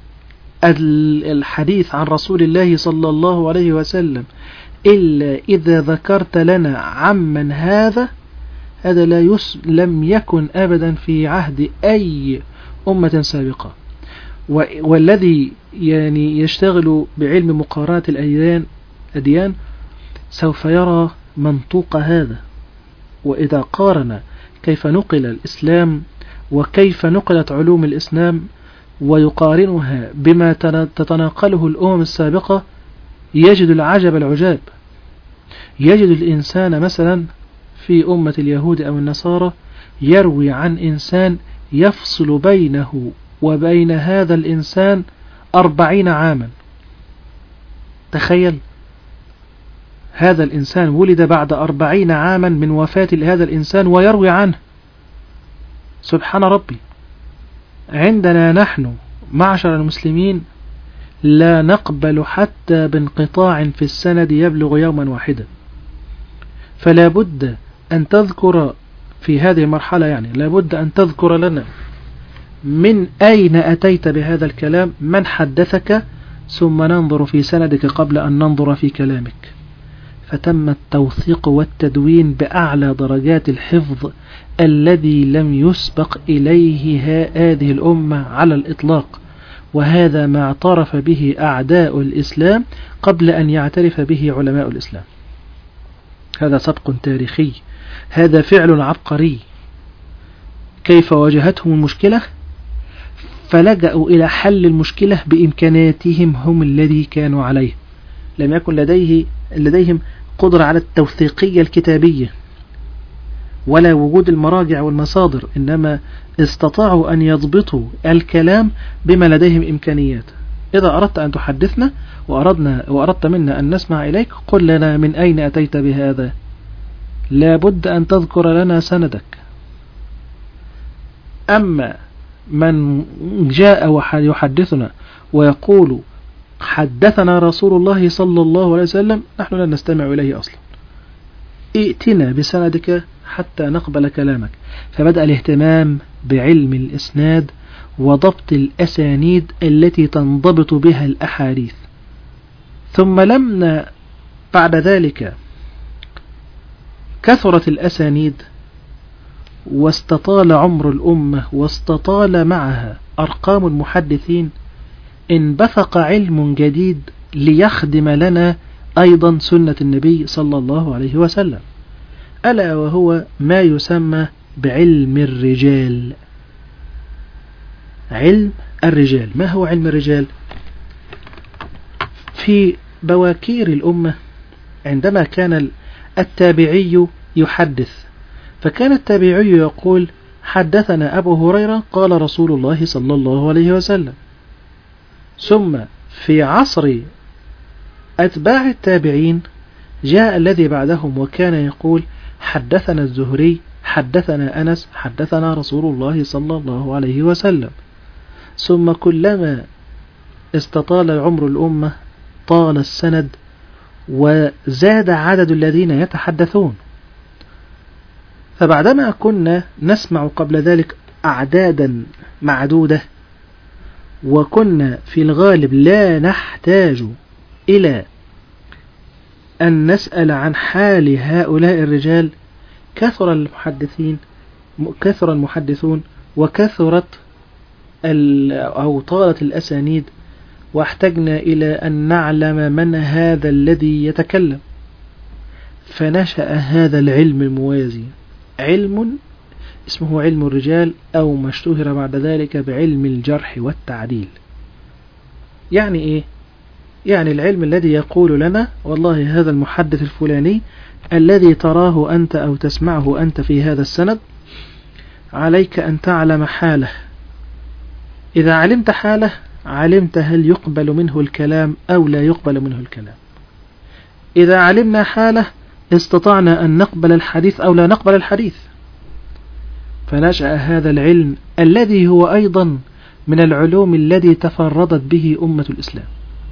الحديث عن رسول الله صلى الله عليه وسلم إلا إذا ذكرت لنا عمن هذا لم يكن أبدا في عهد أي أمة سابقة. والذي يعني يشتغل بعلم مقارنة الأديان سوف يرى منطوق هذا. وإذا قارن كيف نقل الإسلام وكيف نقلت علوم الإسلام ويقارنها بما تتناقله الأمم السابقة، يجد العجب العجاب. يجد الإنسان مثلا في أمة اليهود أو النصارى يروي عن إنسان يفصل بينه وبين هذا الإنسان 40 عاما. تخيل، هذا الإنسان ولد بعد 40 عاما من وفاة هذا الإنسان ويروي عنه. سبحان ربي. عندنا نحن معشر المسلمين لا نقبل حتى بانقطاع في السند يبلغ يوما واحدا. فلا بد أن تذكر في هذه المرحلة، يعني لا بد أن تذكر لنا من أين أتيت بهذا الكلام، من حدثك، ثم ننظر في سندك قبل أن ننظر في كلامك. فتم التوثيق والتدوين بأعلى درجات الحفظ الذي لم يسبق إليه هذه الأمة على الإطلاق. وهذا ما اعترف به أعداء الإسلام قبل أن يعترف به علماء الإسلام. هذا سبق تاريخي، هذا فعل عبقري. كيف واجهتهم المشكلة؟ فلجأوا إلى حل المشكلة بإمكاناتهم هم الذي كانوا عليه. لم يكن لديهم قدرة على التوثيقية الكتابية، ولا وجود المراجع والمصادر، إنما استطاعوا أن يضبطوا الكلام بما لديهم إمكانيات. إذا أردت أن تحدثنا وأردت منا أن نسمع إليك، قل لنا من أين أتيت بهذا، لابد أن تذكر لنا سندك. أما من جاء يحدثنا ويقول حدثنا رسول الله صلى الله عليه وسلم، نحن لا نستمع إليه أصلا، ائتنا بسندك حتى نقبل كلامك. فبدأ الاهتمام بعلم الإسناد وضبط الأسانيد التي تنضبط بها الأحاديث. ثم لما بعد ذلك كثرت الأسانيد واستطال عمر الأمة واستطال معها أرقام المحدثين، انبثق علم جديد ليخدم لنا أيضا سنة النبي صلى الله عليه وسلم، ألا وهو ما يسمى بعلم الرجال. علم الرجال، ما هو علم الرجال؟ في بواكير الأمة عندما كان التابعي يحدث، فكان التابعي يقول حدثنا أبو هريرة قال رسول الله صلى الله عليه وسلم. ثم في عصر أتباع التابعين جاء الذي بعدهم وكان يقول حدثنا الزهري حدثنا أنس حدثنا رسول الله صلى الله عليه وسلم. ثم كلما استطال عمر الأمة طال السند وزاد عدد الذين يتحدثون. فبعدما كنا نسمع قبل ذلك أعدادا معدودة، وكنا في الغالب لا نحتاج إلى أن نسأل عن حال هؤلاء الرجال، كثر المحدثون وكثرت أو طالت الأسانيد، واحتجنا إلى أن نعلم من هذا الذي يتكلم. فنشأ هذا العلم الموازي، علم اسمه علم الرجال، أو ما اشتهر بعد ذلك بعلم الجرح والتعديل. يعني إيه؟ يعني العلم الذي يقول لنا والله هذا المحدث الفلاني الذي تراه أنت أو تسمعه أنت في هذا السند، عليك أن تعلم حاله. إذا علمت حاله علمت هل يقبل منه الكلام أو لا يقبل منه الكلام. إذا علمنا حاله استطعنا أن نقبل الحديث أو لا نقبل الحديث. فنشأ هذا العلم الذي هو أيضا من العلوم الذي تفردت به أمة الإسلام.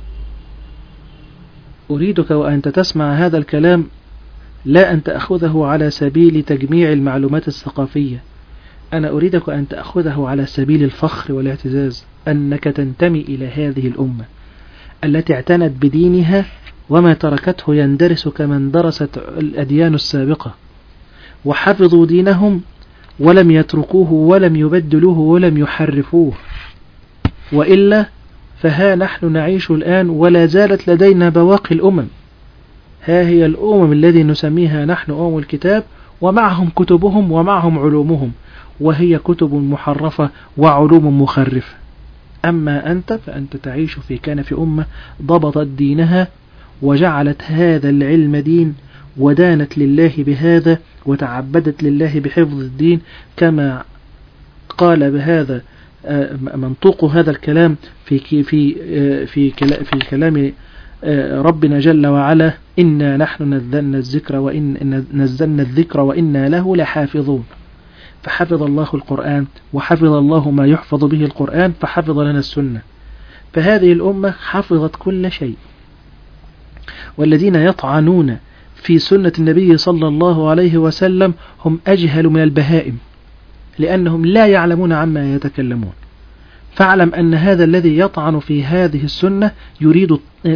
أريدك وأنت تسمع هذا الكلام لا أن تأخذه على سبيل تجميع المعلومات الثقافية، أنا أريدك أن تأخذه على سبيل الفخر والاعتزاز، أنك تنتمي إلى هذه الأمة التي اعتنت بدينها وما تركته يندرس كمن درست الأديان السابقة، وحفظوا دينهم ولم يتركوه ولم يبدلوه ولم يحرفوه. وإلا فها نحن نعيش الآن ولا زالت لدينا بواقي الأمم. ها هي الأمم الذي نسميها نحن أمم الكتاب، ومعهم كتبهم ومعهم علومهم، وهي كتب محرفة وعلوم مخرفة. أما أنت فأنت تعيش في كنف أمة ضبطت دينها وجعلت هذا العلم دين، ودانت لله بهذا وتعبدت لله بحفظ الدين، كما قال بهذا منطوق هذا الكلام في كلام ربنا جل وعلا: إنا نحن نزلنا الذكر وإنا له لحافظون. فحفظ الله القرآن وحفظ الله ما يحفظ به القرآن، فحفظ لنا السنة. فهذه الأمة حفظت كل شيء. والذين يطعنون في سنة النبي صلى الله عليه وسلم هم أجهل من البهائم، لأنهم لا يعلمون عما يتكلمون. فاعلم أن هذا الذي يطعن في هذه السنة يريد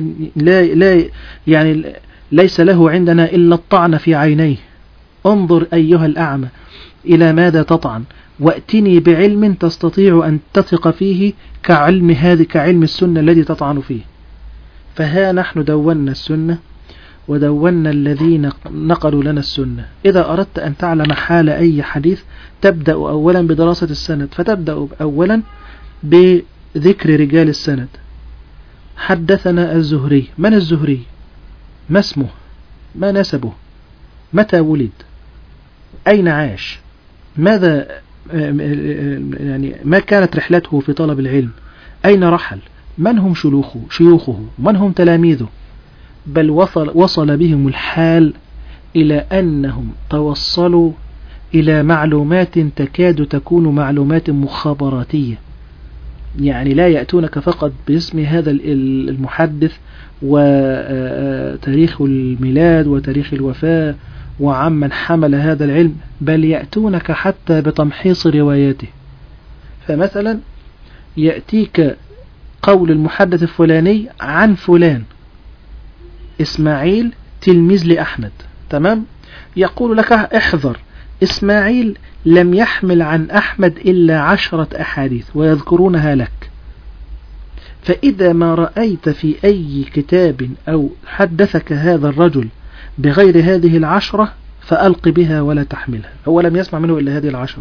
يعني ليس له عندنا إلا الطعن في عينيه. انظر أيها الأعمى إلى ماذا تطعن، وأتني بعلم تستطيع أن تثق فيه كعلم السنة الذي تطعن فيه. فها نحن دوننا السنة ودوننا الذين نقلوا لنا السنة. إذا أردت أن تعلم حال أي حديث تبدأ أولا بدراسة السند، فتبدأ أولا بذكر رجال السند. حدثنا الزهري، من الزهري؟ ما اسمه؟ ما نسبه؟ متى ولد؟ أين عاش؟ ماذا يعني ما كانت رحلته في طلب العلم؟ أين رحل؟ من هم شيوخه؟ من هم تلاميذه؟ بل وصل بهم الحال إلى أنهم توصلوا إلى معلومات تكاد تكون معلومات مخابراتية. يعني لا يأتونك فقط باسم هذا المحدث وتاريخ الميلاد وتاريخ الوفاة وعمن حمل هذا العلم، بل يأتونك حتى بتمحيص رواياته. فمثلا يأتيك قول المحدث الفلاني عن فلان إسماعيل تلميذ لأحمد، تمام؟ يقول لك احذر، إسماعيل لم يحمل عن أحمد إلا 10 أحاديث ويذكرونها لك. فإذا ما رأيت في أي كتاب أو حدثك هذا الرجل بغير هذه 10 فألق بها ولا تحملها، هو لم يسمع منه إلا هذه 10.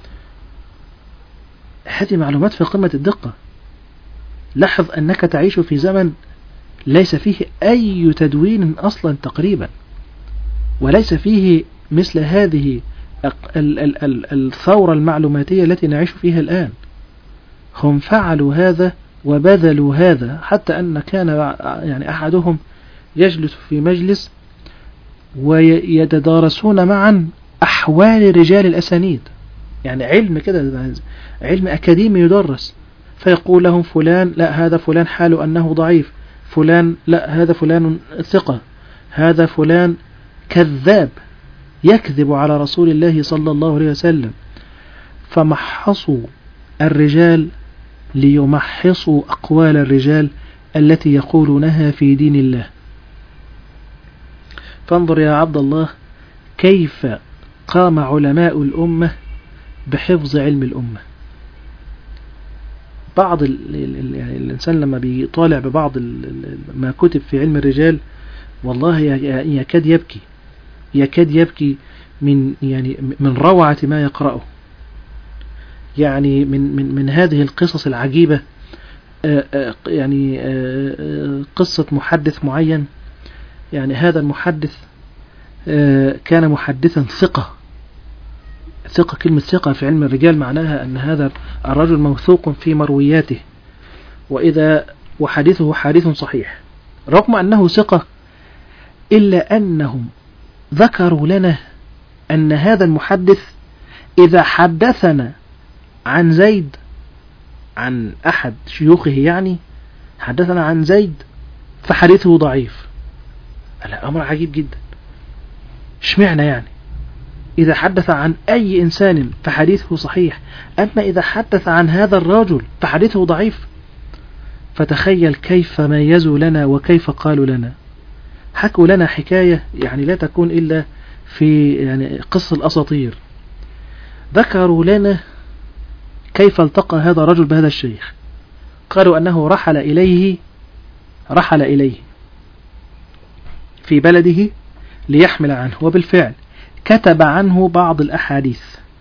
هذه معلومات في قمة الدقة. لاحظ أنك تعيش في زمن ليس فيه أي تدوين أصلا تقريبا، وليس فيه مثل هذه الثورة المعلوماتية التي نعيش فيها الآن. هم فعلوا هذا وبذلوا هذا، حتى أن كان يعني أحدهم يجلس في مجلس ويتدارسون معا أحوال رجال الأسانيد، يعني علم كده، علم أكاديمي يدرس، فيقول لهم فلان لا هذا فلان حاله أنه ضعيف، فلان لا هذا فلان ثقة، هذا فلان كذاب يكذب على رسول الله صلى الله عليه وسلم. فمحصوا الرجال ليمحصوا أقوال الرجال التي يقولونها في دين الله. فانظر يا عبد الله كيف قام علماء الأمة بحفظ علم الأمة. بعض يعني الإنسان لما بيطالع ببعض ما كتب في علم الرجال والله يكاد يبكي من روعة ما يقرأه. يعني من هذه القصص العجيبة، يعني قصة محدث معين. يعني هذا المحدث كان محدثا ثقة. كلمة ثقة في علم الرجال معناها أن هذا الرجل موثوق في مروياته، وحديثه حديث صحيح، رغم أنه ثقة إلا أنهم ذكروا لنا أن هذا المحدث إذا حدثنا عن زيد، عن أحد شيوخه، يعني حدثنا عن زيد فحديثه ضعيف. الأمر عجيب جدا. اشمعنى يعني إذا حدث عن أي إنسان فحديثه صحيح، أما إذا حدث عن هذا الرجل فحديثه ضعيف؟ فتخيل كيف ميزوا لنا وكيف قالوا لنا. حكوا لنا حكاية يعني لا تكون إلا في يعني قصة الأساطير. ذكروا لنا كيف التقى هذا الرجل بهذا الشيخ. قالوا أنه رحل إليه في بلده ليحمل عنه، وبالفعل كتب عنه بعض الأحاديث،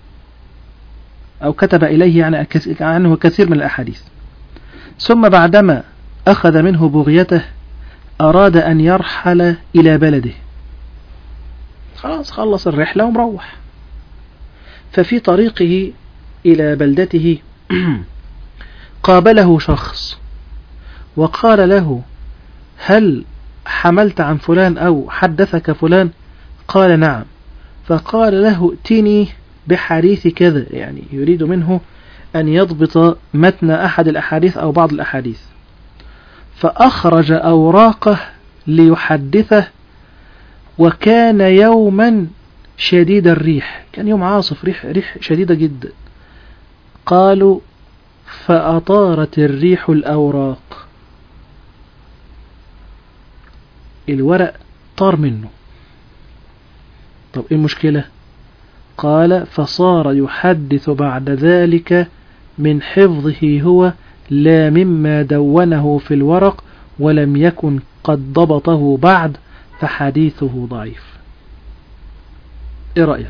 أو كتب إليه عنه كثير من الأحاديث. ثم بعدما أخذ منه بغيته أراد أن يرحل إلى بلده، خلاص خلص الرحلة ومروح. ففي طريقه إلى بلدته قابله شخص وقال له: هل حملت عن فلان أو حدثك فلان؟ قال: نعم. فقال له: ائتني بحديث كذا، يعني يريد منه أن يضبط متن أحد الأحاديث أو بعض الأحاديث. فأخرج أوراقه ليحدثه، وكان يوما شديد الريح، كان يوم عاصف، ريح شديدة جدا. قالوا: فأطارت الريح الأوراق، الورق طار منه. طب إيه المشكلة؟ قال: فصار يحدث بعد ذلك من حفظه هو، لا مما دونه في الورق، ولم يكن قد ضبطه بعد، فحديثه ضعيف. ايه رأيك؟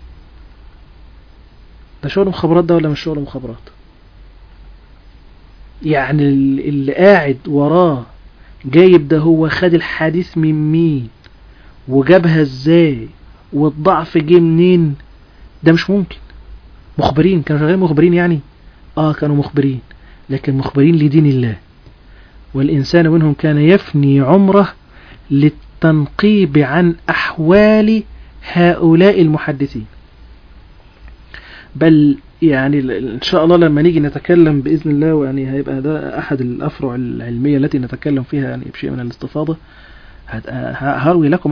ده شغل مخابرات ده ولا مش شغل مخابرات؟ يعني اللي قاعد وراه جايب ده هو خد الحديث من مين وجابها ازاي والضعف جه منين، ده مش ممكن. مخبرين، كانوا شغالين مخبرين يعني، كانوا مخبرين، لكن مخبرين لدين الله. والإنسان منهم كان يفني عمره للتنقيب عن أحوال هؤلاء المحدثين. بل يعني إن شاء الله لما نيجي نتكلم بإذن الله، ويعني هيبقى ده أحد الأفرع العلمية التي نتكلم فيها يعني بشيء من الاستفاضة، هروي لكم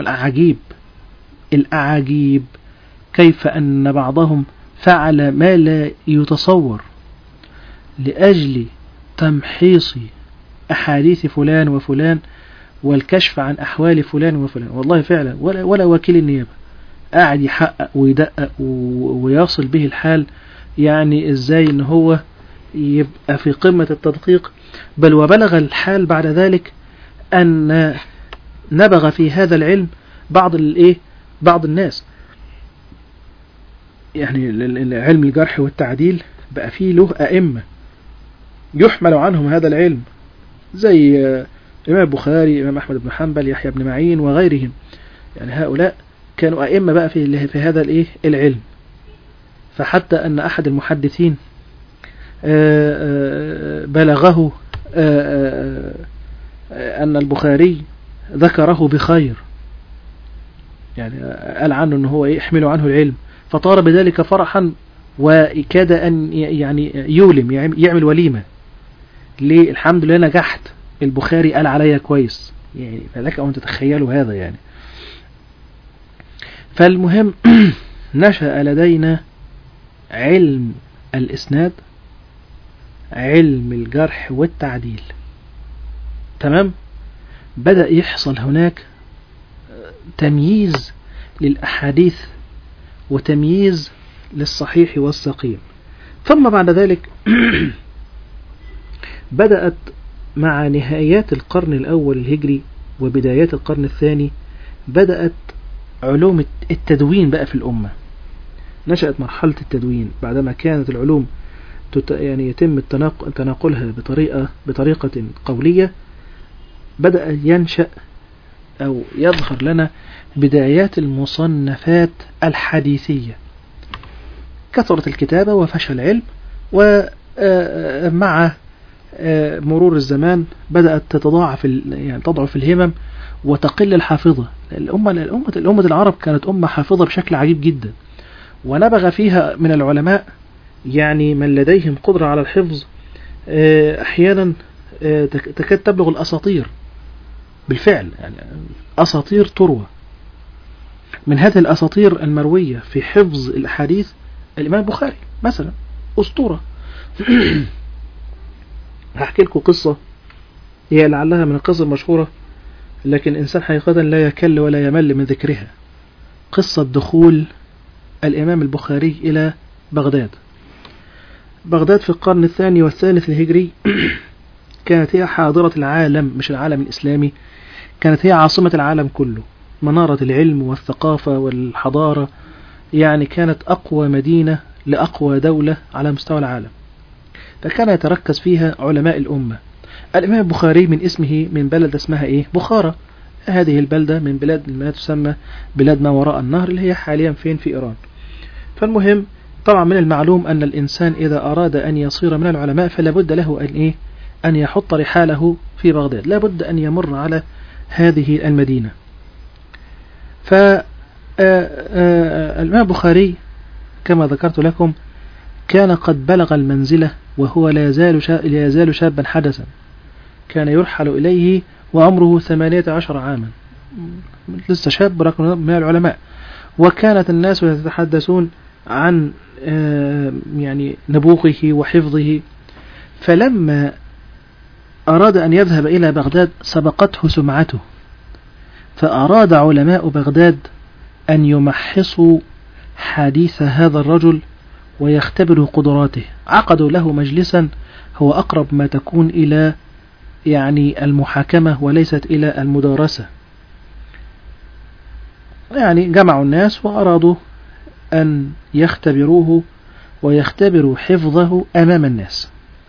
الأعاجيب كيف أن بعضهم فعل ما لا يتصور لأجل تمحيص أحاديث فلان وفلان والكشف عن أحوال فلان وفلان. والله فعلا ولا وكيل النيابة قاعد يحقق ويدقق ويصل به الحال، يعني إزاي إن هو يبقى في قمة التدقيق. بل وبلغ الحال بعد ذلك أن نبغ في هذا العلم بعض الناس، يعني علم الجرح والتعديل بقى فيه له أئمة يحمل عنهم هذا العلم، زي إمام البخاري، إمام أحمد بن حنبل، يحيى بن معين وغيرهم. يعني هؤلاء كانوا أئمة بقى في هذا العلم. فحتى أن أحد المحدثين بلغه أن البخاري ذكره بخير، يعني قال عنه أنه هو يحمل عنه العلم، فطار بذلك فرحا وكاد أن يعني يولم، يعمل وليمة ليه؟ الحمد لله نجحت، البخاري قال عليا كويس. يعني فلك أن تتخيلوا هذا يعني. فالمهم نشأ لدينا علم الإسناد، علم الجرح والتعديل. تمام؟ بدأ يحصل هناك تمييز للأحاديث وتمييز للصحيح والسقيم. ثم بعد ذلك بدأت مع نهايات القرن الأول الهجري وبدايات القرن الثاني بدأت علوم التدوين بقى في الأمة. نشأت مرحلة التدوين بعدما كانت العلوم يعني يتم تناقلها بطريقة قولية. بدأ ينشأ أو يظهر لنا بدايات المصنفات الحديثية. كثرة الكتابة وفشل العلم، ومع مرور الزمان بدأت تضعف الهمم وتقل الحافظة. الأمة العرب كانت أمة حافظة بشكل عجيب جدا، ونبغ فيها من العلماء يعني من لديهم قدرة على الحفظ أحيانا تكاد تبلغ الأساطير. بالفعل يعني أساطير تروى. من هذه الأساطير المروية في حفظ الأحاديث الإمام البخاري مثلا، أسطورة. هحكي لكم قصة هي لعلها من القصص المشهورة، لكن الإنسان حقيقة لا يكل ولا يمل من ذكرها. قصة دخول الإمام البخاري إلى بغداد. بغداد في القرن الثاني والثالث الهجري كانت هي حاضرة العالم، مش العالم الإسلامي، كانت هي عاصمة العالم كله، منارة العلم والثقافة والحضارة. يعني كانت أقوى مدينة لأقوى دولة على مستوى العالم، فكان يتركز فيها علماء الأمة. الإمام البخاري من اسمه من بلد اسمها بخارى. هذه البلدة من بلاد ما تسمى بلاد ما وراء النهر، اللي هي حاليا فين؟ في إيران. فالمهم طبعا من المعلوم أن الإنسان إذا أراد أن يصير من العلماء فلا بد له أن يحط رحاله في بغداد، لا بد أن يمر على هذه المدينة. فالإمام البخاري كما ذكرت لكم كان قد بلغ المنزلة وهو لا يزال شابا حدثا. كان يرحل إليه وعمره 18 عاما، لسه شاب رقم من العلماء. وكانت الناس يتحدثون عن يعني نبوغه وحفظه. فلما أراد أن يذهب إلى بغداد سبقته سمعته، فأراد علماء بغداد أن يمحصوا حديث هذا الرجل ويختبروا قدراته. عقدوا له مجلسا هو أقرب ما تكون إلى يعني المحاكمة وليست إلى المدارسة. يعني جمعوا الناس وأرادوا أن يختبروه ويختبروا حفظه أمام الناس.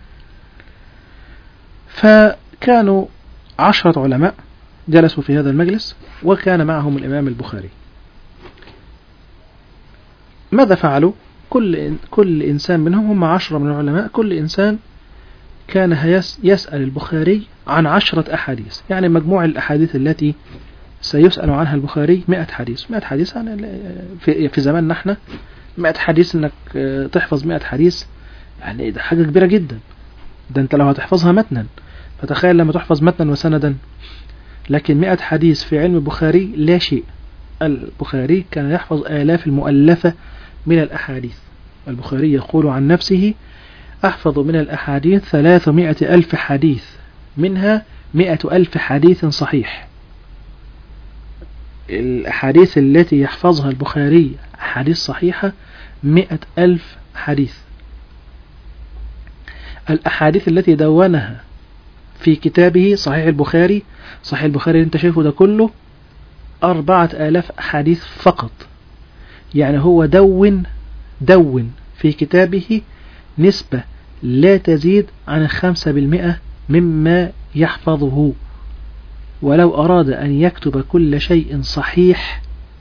فكانوا 10 علماء جلسوا في هذا المجلس، وكان معهم الإمام البخاري. ماذا فعلوا؟ كل إنسان منهم، هم 10 من العلماء، كل إنسان كان يسأل البخاري عن 10 أحاديث، يعني مجموع الأحاديث التي سيسأل عنها البخاري 100 حديث. 100 حديث في زماننا احنا 100 حديث، انك تحفظ 100 حديث يعني ده حاجة كبيرة جدا. ده انت لو هتحفظها متنا، فتخيل لما تحفظ متنا وسندا. لكن 100 حديث في علم البخاري لا شيء. البخاري كان يحفظ آلاف المؤلفة من الأحاديث. البخاري يقول عن نفسه: أحفظ من الأحاديث 300,000 حديث، منها 100,000 حديث صحيح. الأحاديث التي يحفظها البخاري أحاديث صحيحة 100,000 حديث. الأحاديث التي دونها في كتابه صحيح البخاري، صحيح البخاري اللي انت شايفه ده كله 4,000 حديث فقط. يعني هو دون في كتابه نسبة لا تزيد عن 5% مما يحفظه. ولو أراد أن يكتب كل شيء صحيح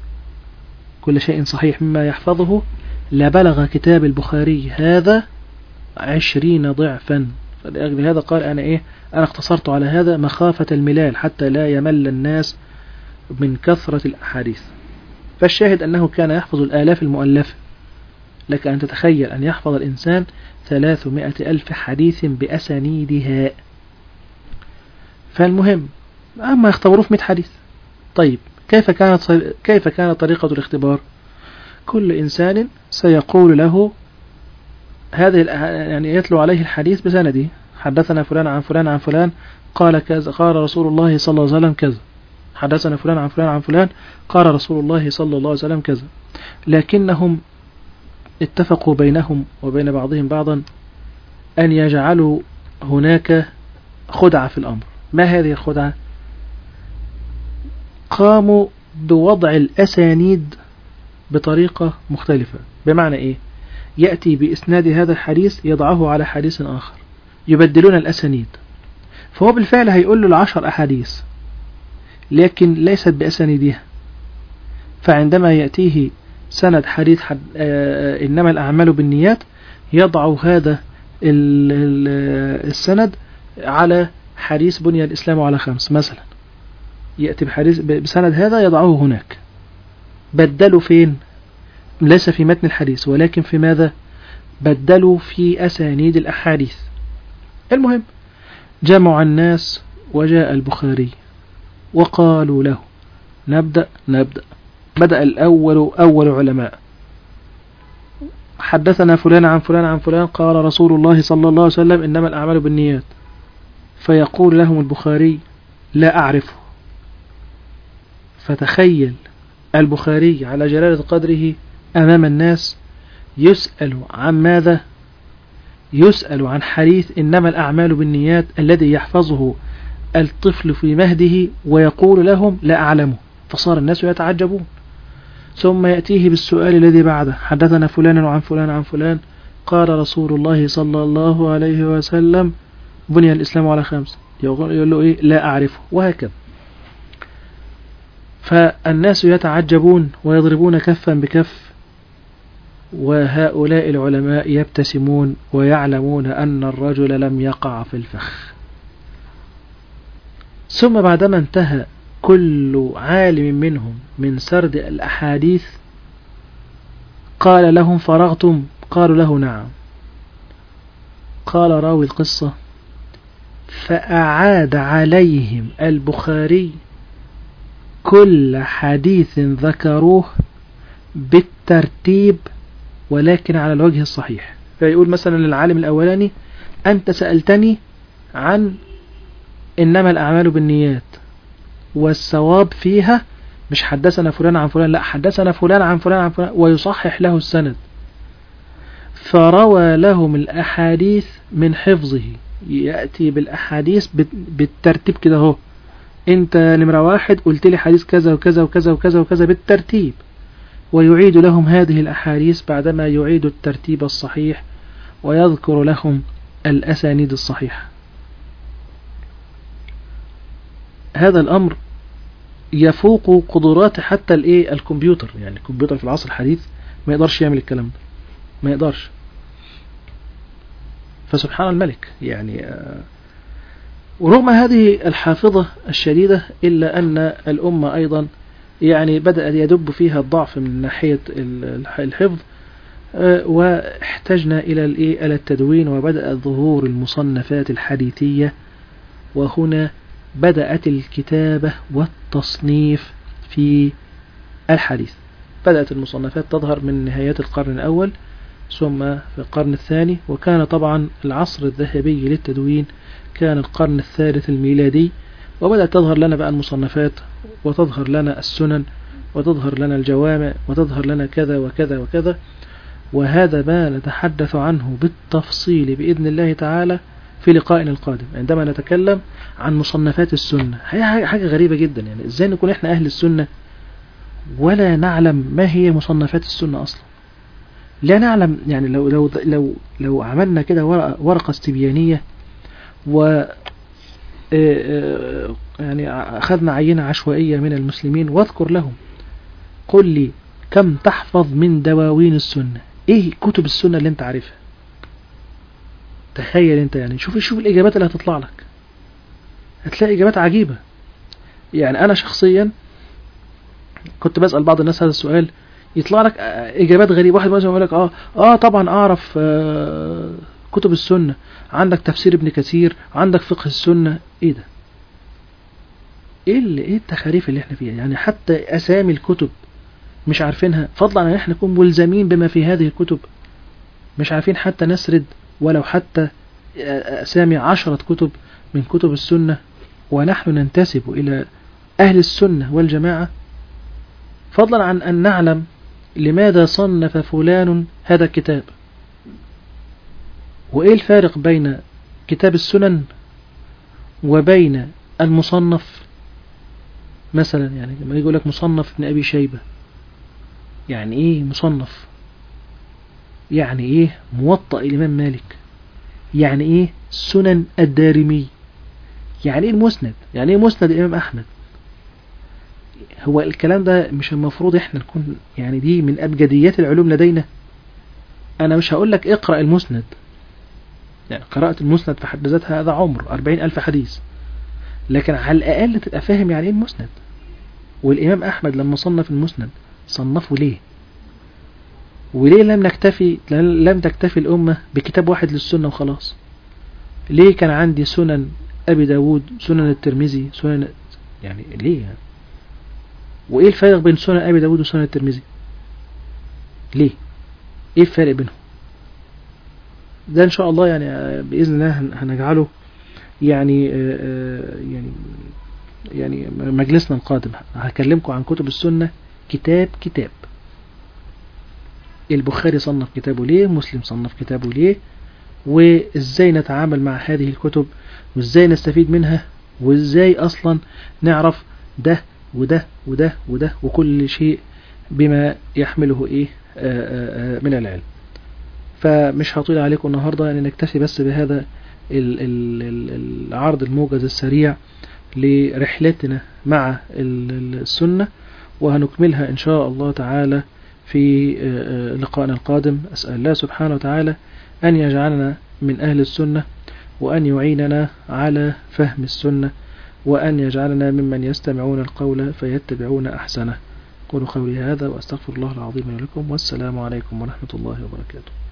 مما يحفظه لبلغ كتاب البخاري هذا 20 ضعفا. فلأجل هذا قال أنا اختصرت على هذا مخافة الملال حتى لا يمل الناس من كثرة الأحاديث. فالشاهد أنه كان يحفظ الآلاف المؤلفة. لك أن تتخيل أن يحفظ الإنسان 300,000 حديث بأسانيدها. فالمهم أما يختبروه في 100 حديث. طيب كيف كانت طريقة الاختبار؟ كل إنسان سيقول له هذه، يعني يتلو عليه الحديث بسنده: حدثنا فلان عن فلان عن فلان قال كذا، قال رسول الله صلى الله عليه وسلم كذا. حدثنا فلان عن فلان عن فلان قال رسول الله صلى الله عليه وسلم كذا. لكنهم اتفقوا بينهم وبين بعضهم بعضا أن يجعلوا هناك خدعة في الأمر. ما هذه الخدعة؟ قاموا بوضع الأسانيد بطريقة مختلفة. بمعنى يأتي بإسناد هذا الحديث يضعه على حديث آخر، يبدلون الأسانيد. فهو بالفعل هيقول له 10 أحاديث لكن ليست بأسانيدها. فعندما يأتيه سند حديث إنما الأعمال بالنيات، يضع هذا السند على حديث بني الإسلام على 5 مثلا. يأتي بسند هذا يضعه هناك. بدلوا فين؟ ليس في متن الحديث، ولكن في ماذا؟ بدلوا في أسانيد الأحاديث. المهم جمع الناس وجاء البخاري وقالوا له: نبدأ. بدأ أول علماء: حدثنا فلان عن فلان عن فلان قال رسول الله صلى الله عليه وسلم إنما الأعمال بالنيات. فيقول لهم البخاري: لا أعرفه. فتخيل البخاري على جلالة قدره أمام الناس يسأل عن ماذا؟ يسأل عن حديث إنما الأعمال بالنيات الذي يحفظه الطفل في مهده، ويقول لهم: لا أعلمه. فصار الناس يتعجبون. ثم يأتيه بالسؤال الذي بعده: حدثنا فلان عن فلان عن فلان قال رسول الله صلى الله عليه وسلم بني الإسلام على 5. يقول له لا أعرفه. وهكذا. فالناس يتعجبون ويضربون كفا بكف، وهؤلاء العلماء يبتسمون ويعلمون أن الرجل لم يقع في الفخ. ثم بعدما انتهى كل عالم منهم من سرد الأحاديث قال لهم: فرغتم؟ قالوا له: نعم. قال راوي القصة: فأعاد عليهم البخاري كل حديث ذكروه بالترتيب ولكن على الوجه الصحيح. فيقول مثلا للعالم الأولاني: أنت سألتني عن إنما الأعمال بالنيات، والصواب فيها مش حدثنا فلان عن فلان، لا، حدثنا فلان عن فلان عن فلان، ويصحح له السند. فروى لهم الأحاديث من حفظه. يأتي بالأحاديث بالترتيب كده اهو. انت نمرة 1 قلت لي حديث كذا وكذا وكذا وكذا وكذا بالترتيب، ويعيد لهم هذه الأحاديث بعدما يعيد الترتيب الصحيح ويذكر لهم الأسانيد الصحيحة. هذا الأمر يفوق قدرات حتى الكمبيوتر. يعني الكمبيوتر في العصر الحديث ما يقدرش يعمل الكلام ده، ما يقدرش. فسبحان الملك يعني. ورغم هذه الحافظة الشديدة إلا أن الأمة أيضا يعني بدأ يدب فيها الضعف من ناحية الحفظ، واحتجنا إلى التدوين، وبدأ ظهور المصنفات الحديثية، وهنا بدأت الكتابة والتصنيف في الحديث. بدأت المصنفات تظهر من نهاية القرن الأول ثم في القرن الثاني، وكان طبعا العصر الذهبي للتدوين كان القرن الثالث الميلادي، وبدأت تظهر لنا بقى المصنفات، وتظهر لنا السنن، وتظهر لنا الجوامع، وتظهر لنا كذا وكذا وكذا. وهذا ما نتحدث عنه بالتفصيل بإذن الله تعالى في لقائنا القادم عندما نتكلم عن مصنفات السنة. هي حاجة غريبة جدا، يعني ازاي نكون احنا أهل السنة ولا نعلم ما هي مصنفات السنة أصلا؟ لا نعلم. يعني لو عملنا كده ورقة استبيانية، و يعني أخذنا عينة عشوائية من المسلمين واذكر لهم، قل لي كم تحفظ من دواوين السنة، ايه كتب السنة اللي انت عارفها؟ تخيل انت، يعني شوف الإجابات اللي هتطلع لك، هتلاقي إجابات عجيبة. يعني أنا شخصيا كنت بسأل بعض الناس هذا السؤال، يطلع لك إجابات غريبة. واحد مثلا يقول لك طبعا أعرف كتب السنة، عندك تفسير ابن كثير، عندك فقه السنة. ايه ده؟ ايه التخاريف اللي احنا فيها؟ يعني حتى أسامي الكتب مش عارفينها، فضلا عن احنا نكون ملزمين بما في هذه الكتب، مش عارفين حتى نسرد ولو حتى أسامي 10 كتب من كتب السنة، ونحن ننتسب إلى أهل السنة والجماعة، فضلا عن أن نعلم لماذا صنف فلان هذا الكتاب، وإيه الفارق بين كتاب السنن وبين المصنف. مثلا يعني لما يقول لك مصنف ابن أبي شيبة، يعني إيه مصنف؟ يعني إيه موطأ الإمام مالك؟ يعني إيه سنن الدارمي؟ يعني إيه المسند؟ يعني إيه مسند الإمام أحمد؟ هو الكلام ده مش المفروض إحنا نكون يعني دي من أبجديات العلوم لدينا؟ أنا مش هقول لك اقرأ المسند، يعني قراءة المسند في حد ذاتها هذا عمر 40,000 حديث، لكن على الأقل تبقى فاهم يعني إيه المسند. والإمام أحمد لما صنف المسند صنفه ليه؟ وليه لم تكتفي الأمة بكتاب واحد للسنة وخلاص؟ ليه كان عندي سنن أبي داود، سنن الترمذي، سنن، يعني ليه يعني؟ وإيه الفرق بين سنن أبي داود وسنن الترمذي؟ ليه؟ إيه الفرق بينهم؟ ده إن شاء الله يعني بإذن الله هنجعله يعني مجلسنا القادم هكلمكم عن كتب السنة كتاب كتاب. البخاري صنف كتابه ليه، مسلم صنف كتابه ليه، وإزاي نتعامل مع هذه الكتب، وإزاي نستفيد منها، وإزاي أصلا نعرف ده وده وده وده وكل شيء بما يحمله إيه من العلم. فمش هطيل عليكم النهاردة، يعني نكتفي بس بهذا العرض الموجز السريع لرحلتنا مع السنة، وهنكملها إن شاء الله تعالى في لقائنا القادم. أسأل الله سبحانه وتعالى أن يجعلنا من أهل السنة، وأن يعيننا على فهم السنة، وأن يجعلنا ممن يستمعون القول فيتبعون أحسنه. قولوا قولي هذا وأستغفر الله العظيم لكم، والسلام عليكم ورحمة الله وبركاته.